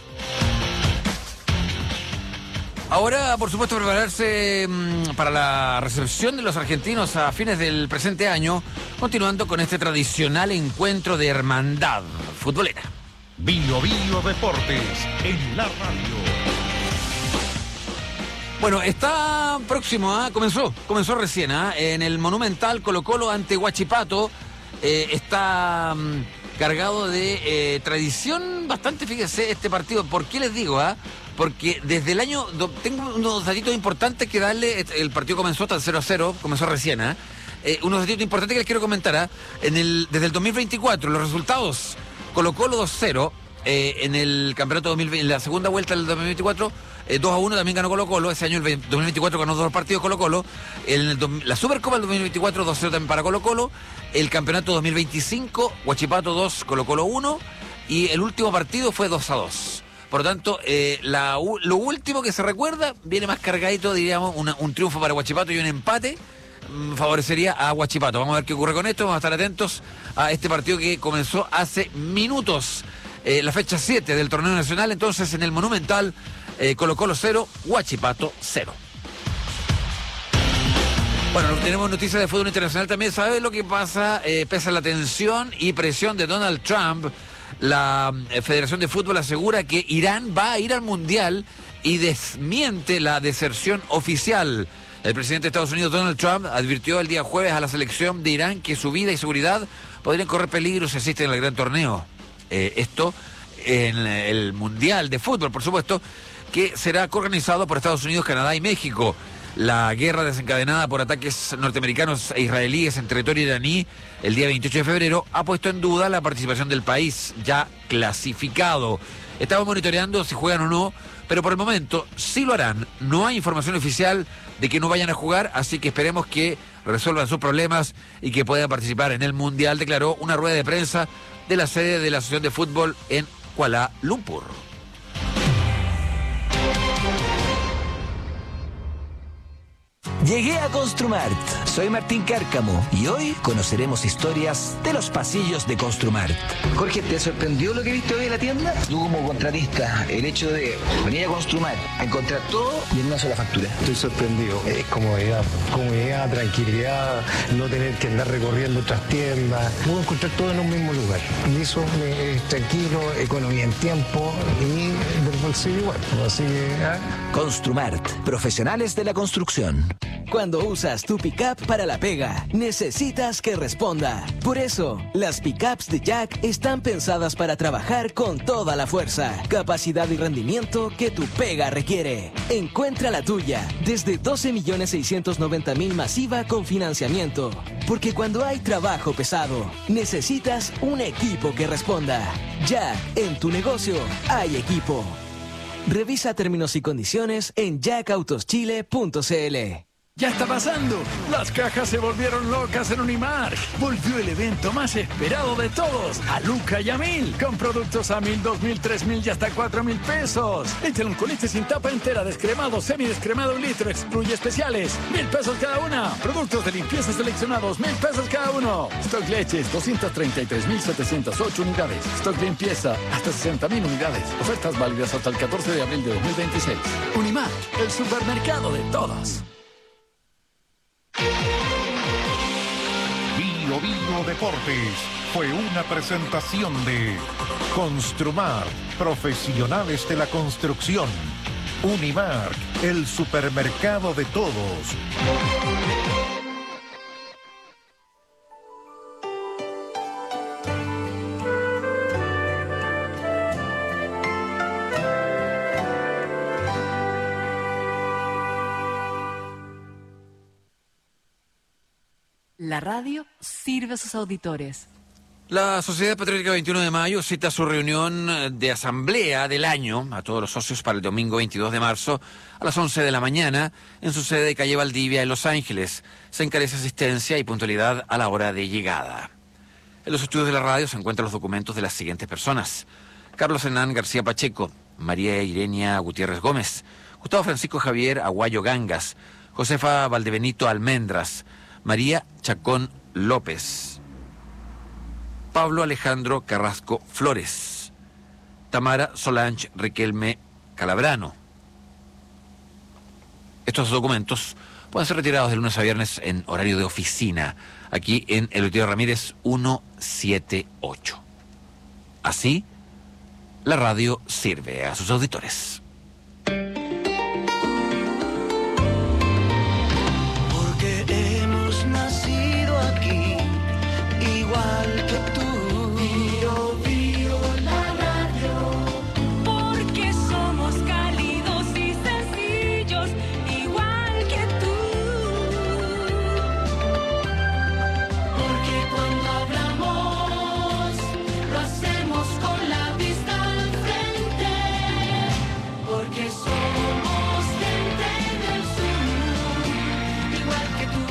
Ahora, por supuesto, prepararse mmm, para la recepción de los argentinos a fines del presente año, continuando con este tradicional encuentro de hermandad futbolera. Bío Bío Deportes en la radio. Bueno, está próximo, ¿eh? comenzó, comenzó recién, ¿eh? En el Monumental Colo-Colo ante Huachipato, eh, está mmm, cargado de eh, tradición bastante, fíjese, este partido. ¿Por qué les digo, ah? ¿eh? Porque desde el año... Tengo unos datitos importantes que darle. El partido comenzó hasta el cero a cero, comenzó recién, ¿eh? Eh, unos datitos importantes que les quiero comentar, ¿eh? En el, desde el dos mil veinticuatro, los resultados: Colo-Colo dos cero, eh, en el campeonato dos mil veinte, en la segunda vuelta del dos mil veinticuatro, eh, dos a uno también ganó Colo-Colo. Ese año, el dos mil veinticuatro, ganó dos partidos Colo-Colo. En el, la Supercopa del dos mil veinticuatro, dos cero también para Colo-Colo. El campeonato dos mil veinticinco, Huachipato dos, Colo-Colo uno. Y el último partido fue dos a dos. Por lo tanto, eh, la, lo último que se recuerda viene más cargadito, diríamos, una, un triunfo para Huachipato y un empate mmm, favorecería a Huachipato. Vamos a ver qué ocurre con esto, vamos a estar atentos a este partido que comenzó hace minutos. Eh, la fecha siete del torneo nacional, entonces en el Monumental, eh, Colo-Colo cero, Huachipato cero. Bueno, tenemos noticias de fútbol internacional también. ¿Sabes lo que pasa? Eh, pese a la tensión y presión de Donald Trump, la Federación de Fútbol asegura que Irán va a ir al Mundial y desmiente la deserción oficial. El presidente de Estados Unidos, Donald Trump, advirtió el día jueves a la selección de Irán que su vida y seguridad podrían correr peligro si asisten al gran torneo. Eh, esto en el Mundial de Fútbol, por supuesto, que será coorganizado por Estados Unidos, Canadá y México. La guerra desencadenada por ataques norteamericanos e israelíes en territorio iraní el día veintiocho de febrero ha puesto en duda la participación del país ya clasificado. Estamos monitoreando si juegan o no, pero por el momento sí lo harán. No hay información oficial de que no vayan a jugar, así que esperemos que resuelvan sus problemas y que puedan participar en el Mundial, declaró una rueda de prensa de la sede de la Asociación de Fútbol en Kuala Lumpur. Llegué a Construmart. Soy Martín Cárcamo y hoy conoceremos historias de los pasillos de Construmart. Jorge, ¿te sorprendió lo que viste hoy en la tienda? Tú como contratista, el hecho de venir a Construmart, a encontrar todo y en una sola factura. Estoy sorprendido. Es comodidad, comodidad, tranquilidad, no tener que andar recorriendo otras tiendas. Puedo encontrar todo en un mismo lugar. Y eso me, es tranquilo, economía en tiempo y del bolsillo igual. Así que, ¿eh? Construmart, profesionales de la construcción. Cuando usas tu pickup para la pega, necesitas que responda. Por eso, las pickups de Jack están pensadas para trabajar con toda la fuerza, capacidad y rendimiento que tu pega requiere. Encuentra la tuya desde doce millones seiscientos noventa mil masiva con financiamiento. Porque cuando hay trabajo pesado, necesitas un equipo que responda. Jack, en tu negocio hay equipo. Revisa términos y condiciones en jack autos chile punto c l. ¡Ya está pasando! Las cajas se volvieron locas en Unimark. Volvió el evento más esperado de todos, a Luca y a Mil, con productos a mil, dos mil, tres mil y hasta cuatro mil pesos. Échale un colite sin tapa entera, descremado, semidescremado un litro, excluye especiales, mil pesos cada una. Productos de limpieza seleccionados, mil pesos cada uno. Stock leches, doscientas treinta y tres mil setecientas ocho unidades. Stock limpieza, hasta sesenta mil unidades. Ofertas válidas hasta el catorce de abril de dos mil veintiséis. Unimark, el supermercado de todos. Bio Bio Deportes fue una presentación de Construmar, profesionales de la construcción. Unimark, el supermercado de todos. La radio sirve a sus auditores. La Sociedad Patriótica veintiuno de mayo cita su reunión de asamblea del año a todos los socios para el domingo veintidós de marzo a las once de la mañana en su sede de calle Valdivia en Los Ángeles. Se encarece asistencia y puntualidad a la hora de llegada. En los estudios de la radio se encuentran los documentos de las siguientes personas: Carlos Hernán García Pacheco, María Irenia Gutiérrez Gómez, Gustavo Francisco Javier Aguayo Gangas, Josefa Valdebenito Almendras, María Chacón López, Pablo Alejandro Carrasco Flores, Tamara Solange Riquelme Calabrano. Estos documentos pueden ser retirados de lunes a viernes en horario de oficina, aquí en Eleuterio Ramírez ciento setenta y ocho. Así, la radio sirve a sus auditores. Nacido aquí, igual que tú. Bio, bio, la radio. Porque somos cálidos y sencillos, igual que tú. Porque cuando hablamos, lo hacemos con la vista al frente. Porque somos gente del sur, igual que tú.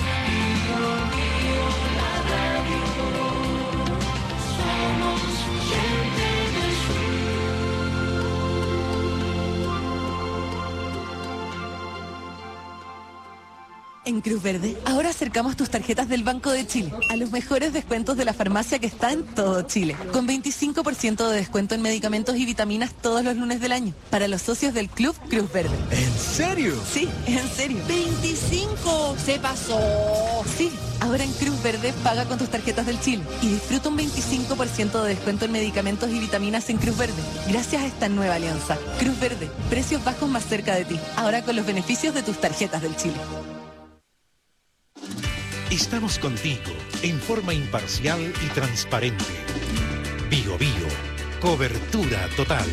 En Cruz Verde, ahora acercamos tus tarjetas del Banco de Chile a los mejores descuentos de la farmacia que está en todo Chile, con veinticinco por ciento de descuento en medicamentos y vitaminas todos los lunes del año, para los socios del Club Cruz Verde. ¿En serio? Sí, en serio. ¡veinticinco! ¡Se pasó! Sí, ahora en Cruz Verde paga con tus tarjetas del Chile y disfruta un veinticinco por ciento de descuento en medicamentos y vitaminas en Cruz Verde, gracias a esta nueva alianza. Cruz Verde, precios bajos más cerca de ti, ahora con los beneficios de tus tarjetas del Chile. Estamos contigo en forma imparcial y transparente. Bio Bio, cobertura total.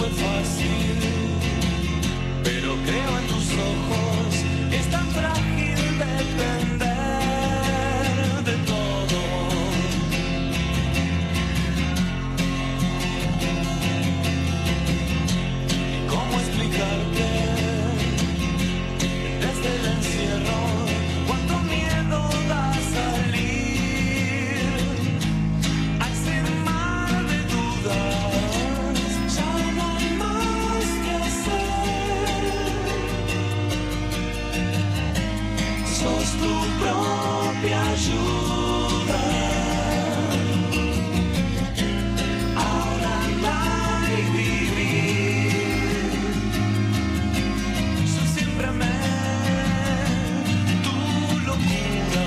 fácil, pero creo en tus ojos, es tan frágil depender de todo. ¿Cómo explicarte desde el encierro cuánto miedo da salir a ese mar de dudas? Ya no hay más que hacer. Sos tu propia ayuda. Ahora andar y vivir. Yo siempre amé tu locura.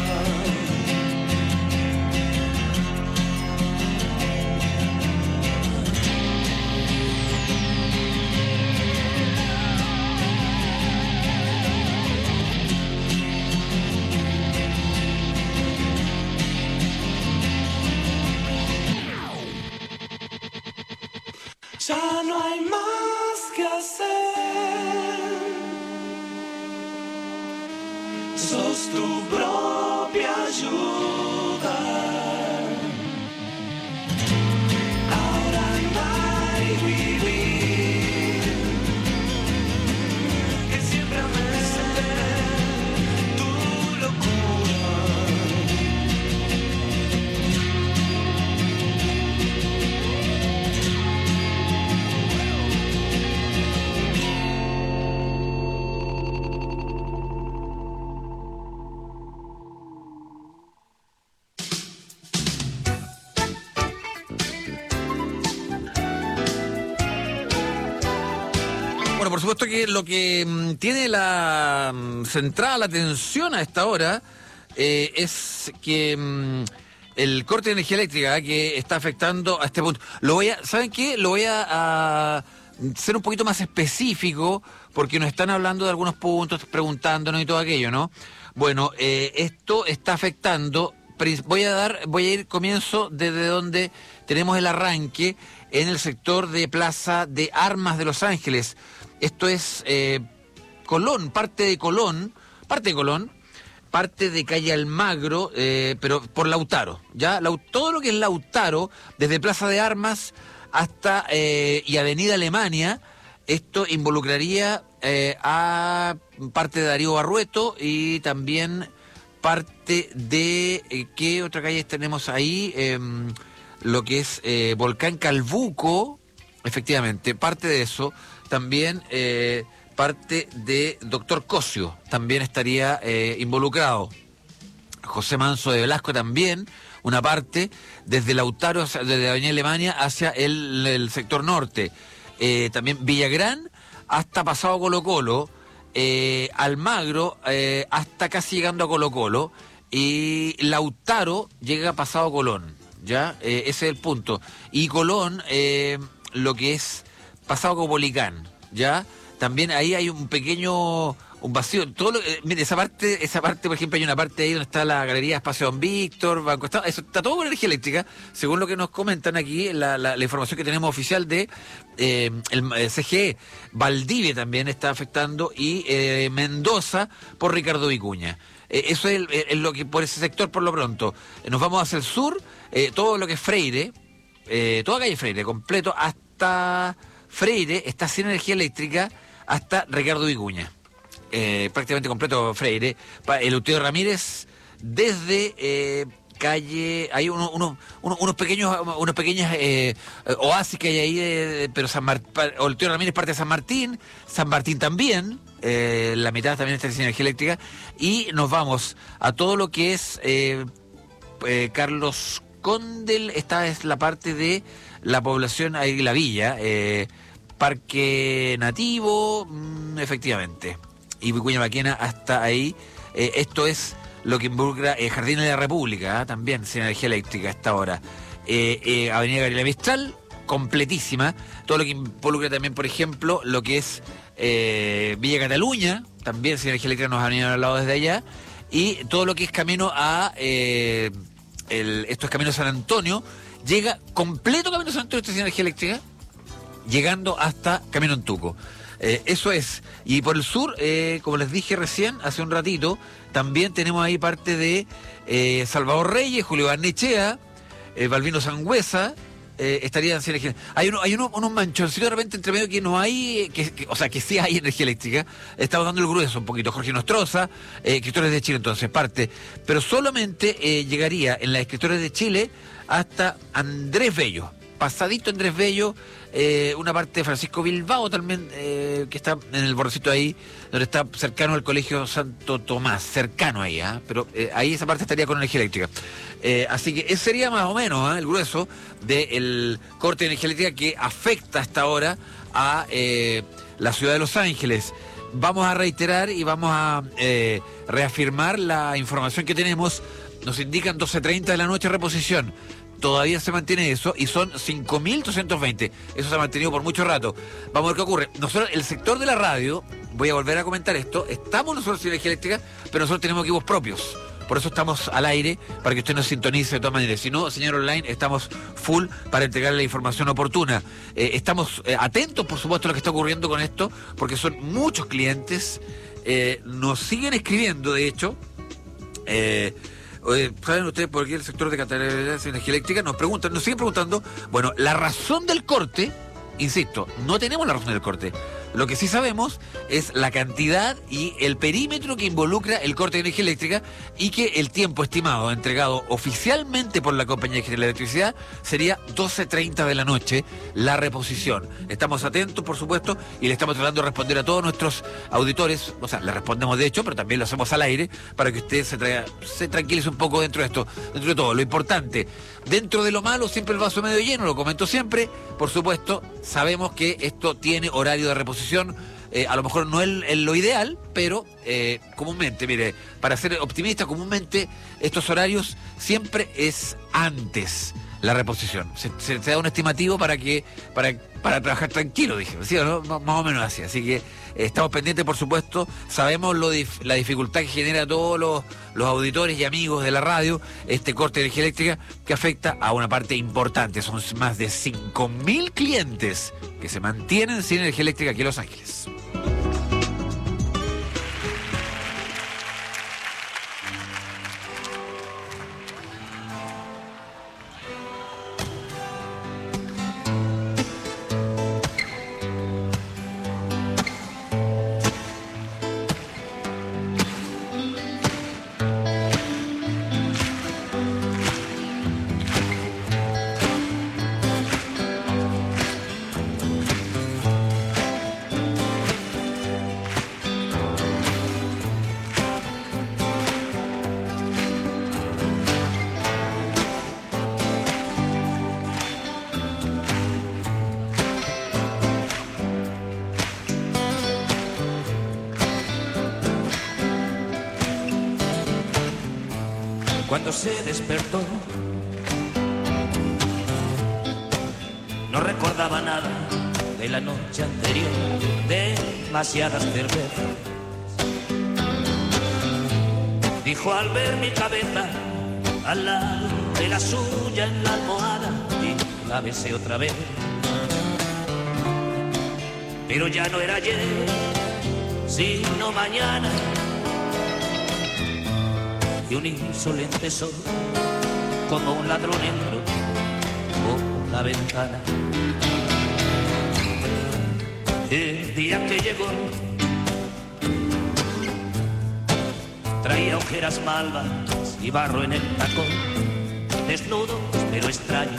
Ya no hay más que hacer. Sos tu propia ayuda. Ahora andar y vivir. Que siempre amé tu locura. Bueno, por supuesto que lo que mm, tiene la mm, central atención a esta hora eh, es que mm, el corte de energía eléctrica eh, que está afectando a este punto. Lo voy a, ¿saben qué? Lo voy a, a ser un poquito más específico porque nos están hablando de algunos puntos, preguntándonos y todo aquello, ¿no? Bueno, eh, esto está afectando. Voy a dar, voy a ir comienzo desde donde tenemos el arranque en el sector de Plaza de Armas de Los Ángeles. Esto es eh, Colón, parte de Colón, parte de Colón, parte de calle Almagro, eh, pero por Lautaro, ¿ya? Lau- todo lo que es Lautaro, desde Plaza de Armas hasta eh, y Avenida Alemania, esto involucraría eh, a parte de Darío Barrueto y también parte de, eh, ¿qué otra calle tenemos ahí? Eh, lo que es eh, Volcán Calbuco, efectivamente, parte de eso. También eh, parte de Doctor Cosio, también estaría eh, involucrado. José Manso de Velasco también, una parte, desde Lautaro, desde Avenida Alemania hacia el, el sector norte. Eh, también Villagrán hasta pasado Colo Colo, eh, Almagro eh, hasta casi llegando a Colo Colo, y Lautaro llega pasado Colón, ¿ya? Eh, ese es el punto. Y Colón, eh, lo que es pasado Copolicán, ¿ya? También ahí hay un pequeño, un vacío. Todo lo, eh, mire, esa parte, esa parte, por ejemplo, hay una parte ahí donde está la Galería Espacio Don Víctor, Banco Estado, eso está todo con energía eléctrica, según lo que nos comentan aquí, la, la, la información que tenemos oficial de eh, el, el C G E. Valdivia también está afectando y eh, Mendoza por Ricardo Vicuña. Eh, eso es, el, es lo que por ese sector por lo pronto. Eh, nos vamos hacia el sur, eh, todo lo que es Freire, eh, toda calle Freire, completo hasta Freire, está sin energía eléctrica hasta Ricardo Vicuña. Eh, prácticamente completo Freire. El Euteo Ramírez, desde eh, calle, hay uno, uno, uno, unos pequeños, unos pequeñas eh, oasis que hay ahí, eh, pero San Mar, Euteo Ramírez parte de San Martín, San Martín también, eh, la mitad también está sin energía eléctrica, y nos vamos a todo lo que es eh, eh, Carlos Condel. Esta es la parte de la población, ahí la villa, eh, Parque Nativo, mmm, efectivamente, y Vicuña Maquena hasta ahí. Eh, esto es lo que involucra eh, Jardines de la República, ¿eh? También sin energía eléctrica a esta hora. Eh, eh, Avenida Gabriela Mistral, completísima. Todo lo que involucra también, por ejemplo, lo que es eh, Villa Cataluña, también sin energía eléctrica, nos han hablado desde allá. Y todo lo que es camino a, eh, el, esto es camino a San Antonio, llega completo camino a San Antonio sin energía eléctrica. llegando hasta Camino Antuco. Eh, eso es. Y por el sur, eh, como les dije recién, hace un ratito, también tenemos ahí parte de eh, Salvador Reyes, Julio Barnechea, eh, Balbino Sangüesa, eh, estarían sin energía. Hay, uno, hay uno, unos manchoncitos de repente entre medio que no hay, que, que, o sea, que sí hay energía eléctrica. Estamos dando el grueso un poquito. Jorge Nostroza, eh, Escritores de Chile, entonces, parte. Pero solamente eh, llegaría en las Escritores de Chile hasta Andrés Bello. Pasadito Andrés Bello, eh, una parte de Francisco Bilbao también, eh, que está en el bordecito ahí, donde está cercano al Colegio Santo Tomás, cercano ahí, ¿eh? Pero eh, ahí esa parte estaría con energía eléctrica. Eh, así que ese sería más o menos ¿eh? el grueso del corte de energía eléctrica que afecta hasta ahora a eh, la ciudad de Los Ángeles. Vamos a reiterar y vamos a eh, reafirmar la información que tenemos. Nos indican doce treinta de la noche reposición. Todavía se mantiene eso y son cinco mil doscientos veinte. Eso se ha mantenido por mucho rato. Vamos a ver qué ocurre. Nosotros, el sector de la radio, voy a volver a comentar esto, estamos nosotros sin energía eléctrica, pero nosotros tenemos equipos propios. Por eso estamos al aire, para que usted nos sintonice de todas maneras. Si no, señor online, estamos full para entregarle la información oportuna. Eh, estamos eh, atentos, por supuesto, a lo que está ocurriendo con esto, porque son muchos clientes. Eh, nos siguen escribiendo, de hecho. Eh, ¿Saben ustedes por qué el sector de Cataluña de energía eléctrica? Nos preguntan, nos siguen preguntando. Bueno, la razón del corte, insisto, no tenemos la razón del corte. Lo que sí sabemos es la cantidad y el perímetro que involucra el corte de energía eléctrica y que el tiempo estimado entregado oficialmente por la Compañía de Electricidad sería doce treinta de la noche la reposición. Estamos atentos, por supuesto, y le estamos tratando de responder a todos nuestros auditores. O sea, le respondemos de hecho, pero también lo hacemos al aire para que usted se, tra- se tranquilice un poco dentro de esto, dentro de todo. Lo importante, dentro de lo malo, siempre el vaso medio lleno, lo comento siempre. Por supuesto, sabemos que esto tiene horario de reposición. Eh, a lo mejor no es lo ideal, pero eh, comúnmente, mire, para ser optimista, comúnmente estos horarios siempre es antes la reposición. Se, se, se da un estimativo para que para, para trabajar tranquilo, dije, ¿sí o no? M- más o menos así. Así que eh, estamos pendientes, por supuesto. Sabemos lo dif- la dificultad que genera a todos los, los auditores y amigos de la radio este corte de energía eléctrica que afecta a una parte importante. Son más de cinco mil clientes que se mantienen sin energía eléctrica aquí en Los Ángeles. Cuando se despertó, no recordaba nada de la noche anterior, demasiadas cervezas. Dijo al ver mi cabeza al lado de la suya en la almohada y la besé otra vez. Pero ya no era ayer, sino mañana. Y un insolente sol, como un ladrón entró por la ventana. El día que llegó, traía ojeras malvas y barro en el tacón, desnudo pero extraño.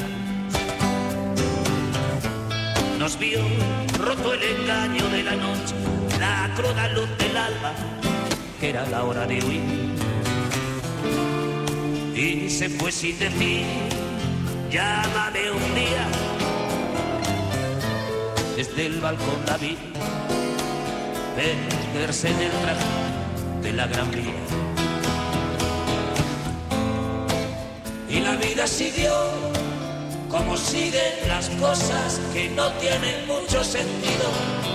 Nos vio roto el engaño de la noche, la cruda luz del alba, que era la hora de huir. Y se fue sin decir, llámame un día. Desde el balcón la vi perderse en el traje de la Gran Vía. Y la vida siguió como siguen las cosas que no tienen mucho sentido.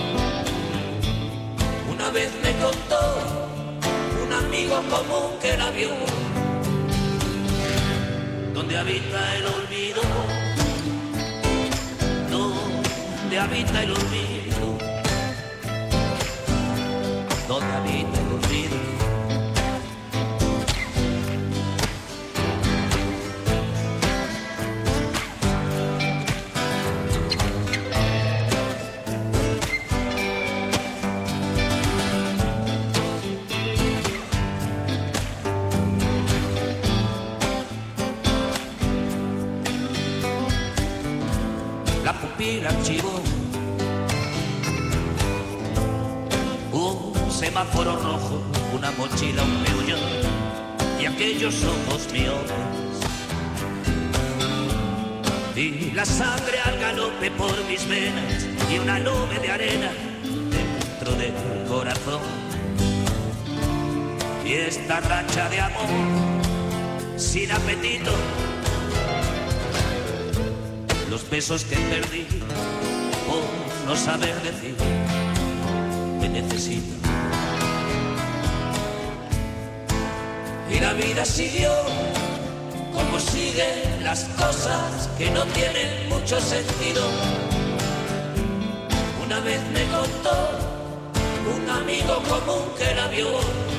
Una vez me contó un amigo común que la vio, donde habita el olvido, no donde habita el olvido, donde habita el olvido. La pupila archivó un semáforo rojo, una mochila, un meullón y aquellos ojos miopes. Y la sangre al galope por mis venas y una nube de arena dentro del corazón. Y esta racha de amor sin apetito, los besos que perdí por no saber decir te necesito. Y la vida siguió como siguen las cosas que no tienen mucho sentido. Una vez me contó un amigo común que la vio,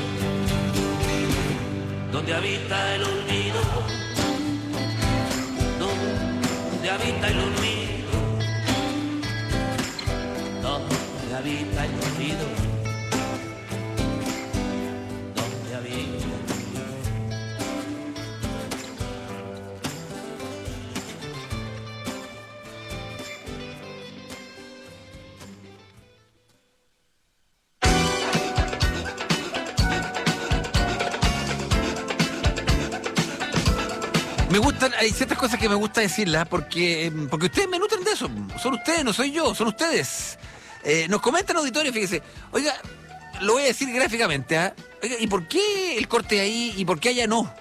donde habita el olvido, donde habita el olvido, donde habita el olvido, donde habita el olvido. Me gustan, hay ciertas cosas que me gusta decirlas porque, porque ustedes me nutren de eso. Son ustedes, no soy yo, son ustedes. Eh, nos comentan auditores, fíjese. Oiga, lo voy a decir gráficamente, ¿ah? Oiga, ¿y por qué el corte ahí y por qué allá no?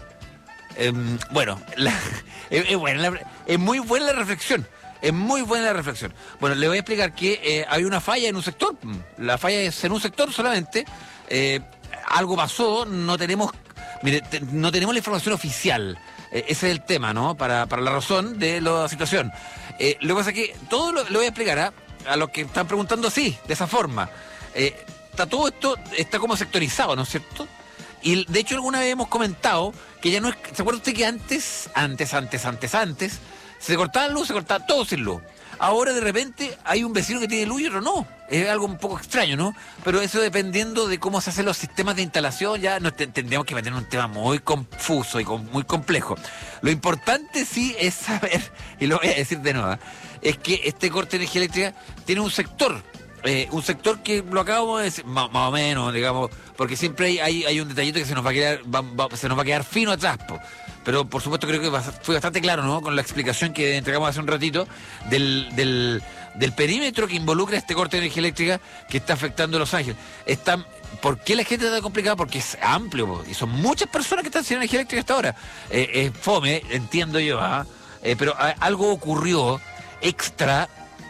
Eh, bueno, la, es, es, buena la, es muy buena la reflexión. Es muy buena la reflexión. Bueno, le voy a explicar que eh, hay una falla en un sector. La falla es en un sector solamente. Eh, algo pasó, no tenemos, mire, te, no tenemos la información oficial. Eh, ese es el tema, ¿no? Para, para la razón de la situación. Eh, lo que pasa es que todo lo, lo voy a explicar a, a los que están preguntando así, de esa forma. Eh, está todo esto está como sectorizado, ¿no es cierto? Y de hecho alguna vez hemos comentado que ya no es... ¿Se acuerda usted que antes, antes, antes, antes, antes, se cortaba la luz, se cortaba todo sin luz? Ahora de repente hay un vecino que tiene luz y otro no. Es algo un poco extraño, ¿no? Pero eso dependiendo de cómo se hacen los sistemas de instalación, ya nos te- tendríamos que meter en un tema muy confuso y con- muy complejo. Lo importante sí es saber, y lo voy a decir de nuevo, ¿eh? Es que este corte de energía eléctrica tiene un sector, eh, un sector que lo acabamos de decir, más, más o menos, digamos, porque siempre hay, hay, hay un detallito que se nos va a quedar, va- va- se nos va a quedar fino atrás, po. Pero por supuesto creo que bast- fue bastante claro, ¿no? Con la explicación que entregamos hace un ratito del, del, del perímetro que involucra este corte de energía eléctrica que está afectando a Los Ángeles. Está, ¿por qué la gente está complicada? Porque es amplio, po, y son muchas personas que están sin energía eléctrica hasta ahora. Eh, es fome, entiendo yo, ¿ah? Eh, pero a- algo ocurrió extra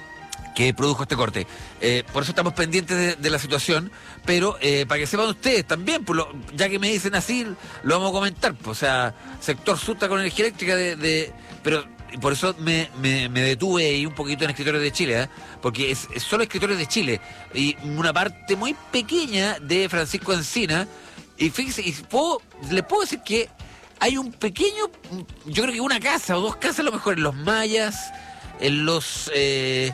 que produjo este corte. Eh, por eso estamos pendientes de, de la situación, pero eh, para que sepan ustedes también, pues lo- ya que me dicen así, lo vamos a comentar. Pues, o sea, sector sur está con energía eléctrica, de, de pero por eso me, me, me detuve ahí un poquito en Escritores de Chile, ¿eh? Porque es, es solo Escritores de Chile y una parte muy pequeña de Francisco Encina. Y fíjense, y puedo, les puedo decir que hay un pequeño, yo creo que una casa o dos casas a lo mejor en los mayas, en los... Eh,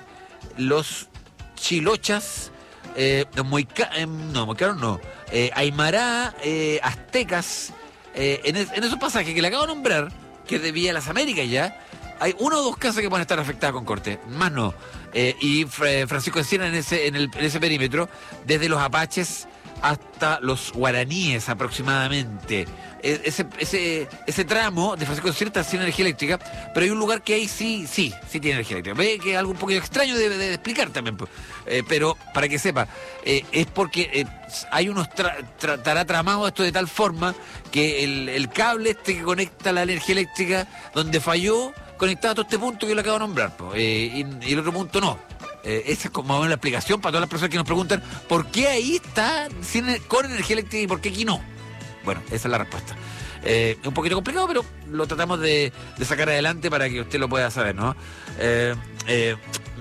los chilochas, eh, los moica, eh, no, moicanos no, eh, aymará, eh, aztecas, eh, en, es- en esos pasajes que le acabo de nombrar, que es de Villa Las Américas ya, hay una o dos casas que pueden estar afectadas con corte, más no. Eh, y Fra- Francisco Encina en ese, en, el, en ese perímetro, desde los apaches hasta los guaraníes aproximadamente. E- Ese, ese, ese tramo de Francisco Encina está sin energía eléctrica, pero hay un lugar que ahí sí, sí, sí tiene energía eléctrica. Ve que es algo un poquito extraño de, de- de explicar también, pues. Eh, pero para que sepa, eh, es porque eh, hay unos tra- tra- estará tramado esto de tal forma que el, el cable este que conecta la energía eléctrica, donde falló, conectaba a todo este punto que lo acabo de nombrar, pues, eh, y, y el otro punto no. Eh, esa es como la explicación para todas las personas que nos preguntan por qué ahí está sin, con energía eléctrica y por qué aquí no. Bueno, esa es la respuesta. Eh, es un poquito complicado, pero lo tratamos de, de sacar adelante para que usted lo pueda saber, ¿no? Eh, eh,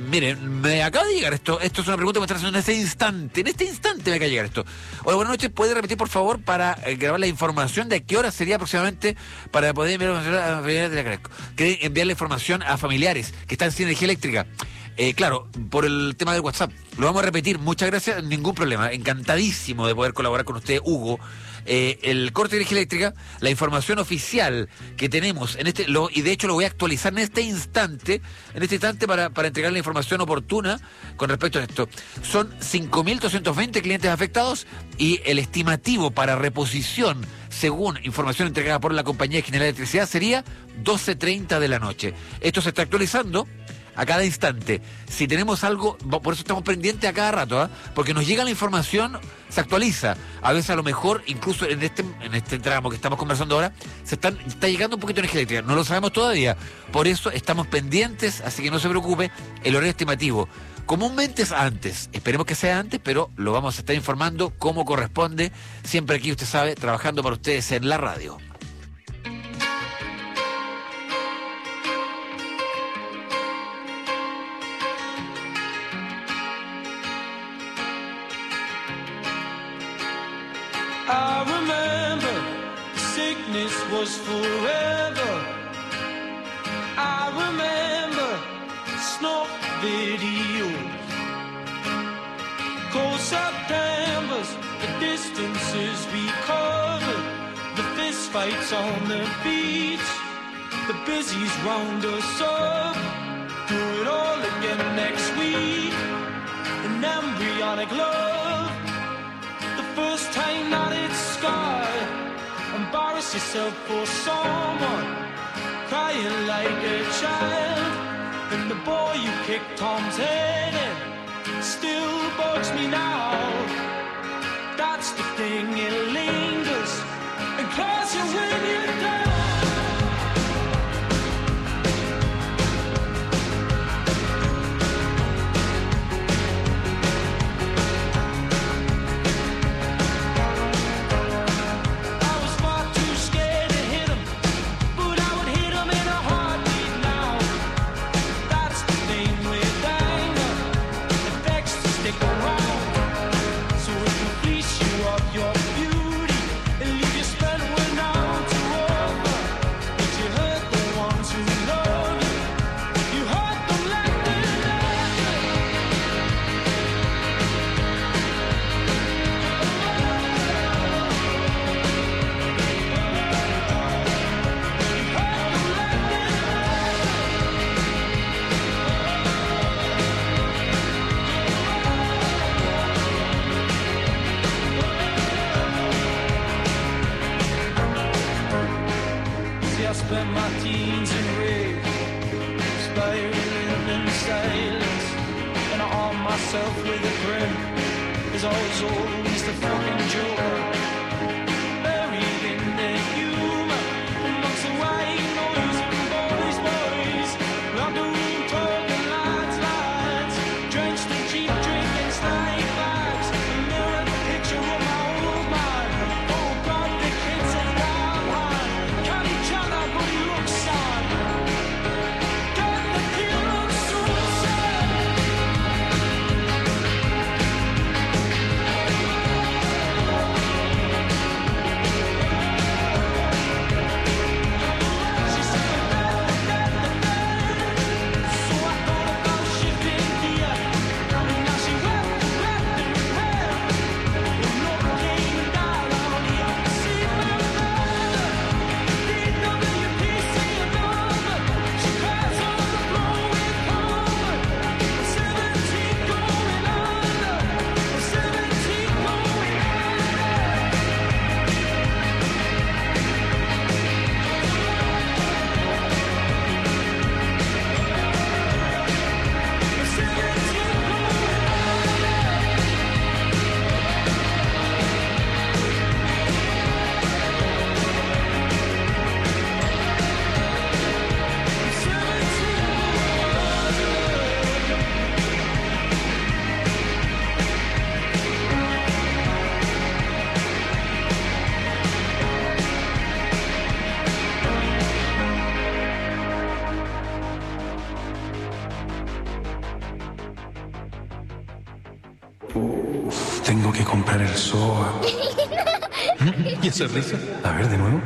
miren, me acaba de llegar esto. Esto es una pregunta que me están haciendo en este instante. En este instante me acaba de llegar esto. Hola, buenas noches. ¿Puede repetir, por favor, para eh, grabar la información de a qué hora sería aproximadamente para poder enviar a familiares de la Cresco? ¿Quieren enviar la información a familiares que están sin energía eléctrica? Eh, claro, por el tema del WhatsApp. Lo vamos a repetir. Muchas gracias. Ningún problema. Encantadísimo de poder colaborar con usted, Hugo. Eh, el corte de energía eléctrica, la información oficial que tenemos en este, lo, y de hecho lo voy a actualizar en este instante, en este instante para, para entregar la información oportuna con respecto a esto. Son cinco mil doscientos veinte clientes afectados y el estimativo para reposición, según información entregada por la Compañía General de Electricidad, sería doce treinta de la noche. Esto se está actualizando a cada instante. Si tenemos algo, por eso estamos pendientes a cada rato, ¿eh? Porque nos llega la información, se actualiza. A veces a lo mejor, incluso en este en este tramo que estamos conversando ahora, se están, está llegando un poquito de energía eléctrica. No lo sabemos todavía. Por eso estamos pendientes, así que no se preocupe, el horario estimativo. Comúnmente es antes, esperemos que sea antes, pero lo vamos a estar informando como corresponde, siempre aquí, usted sabe, trabajando para ustedes en la radio. I remember sickness was forever. I remember snuff videos, cold Septembers, the distances we covered, the fist fights on the beach, the busies round us up. Do it all again next week. An embryonic love. First time that it's scarred, embarrass yourself for someone, crying like a child. And the boy you kicked Tom's head in still bugs me now. That's the thing, it lingers and claws you when you're down. Spent my teens in rage, spiraling in silence, and I arm myself with a grin, as I was always the fucking joker, buried in the humor, amongst the white noise and boys, boys, round the room talking lads, lads, drenched in cheap drink and snake bags, a mirror picture of my old man, oh God, the kids are down high, can't each other. Suicide. Uf, tengo que comprar el S O A. ¿Y esa risa? A ver, de nuevo.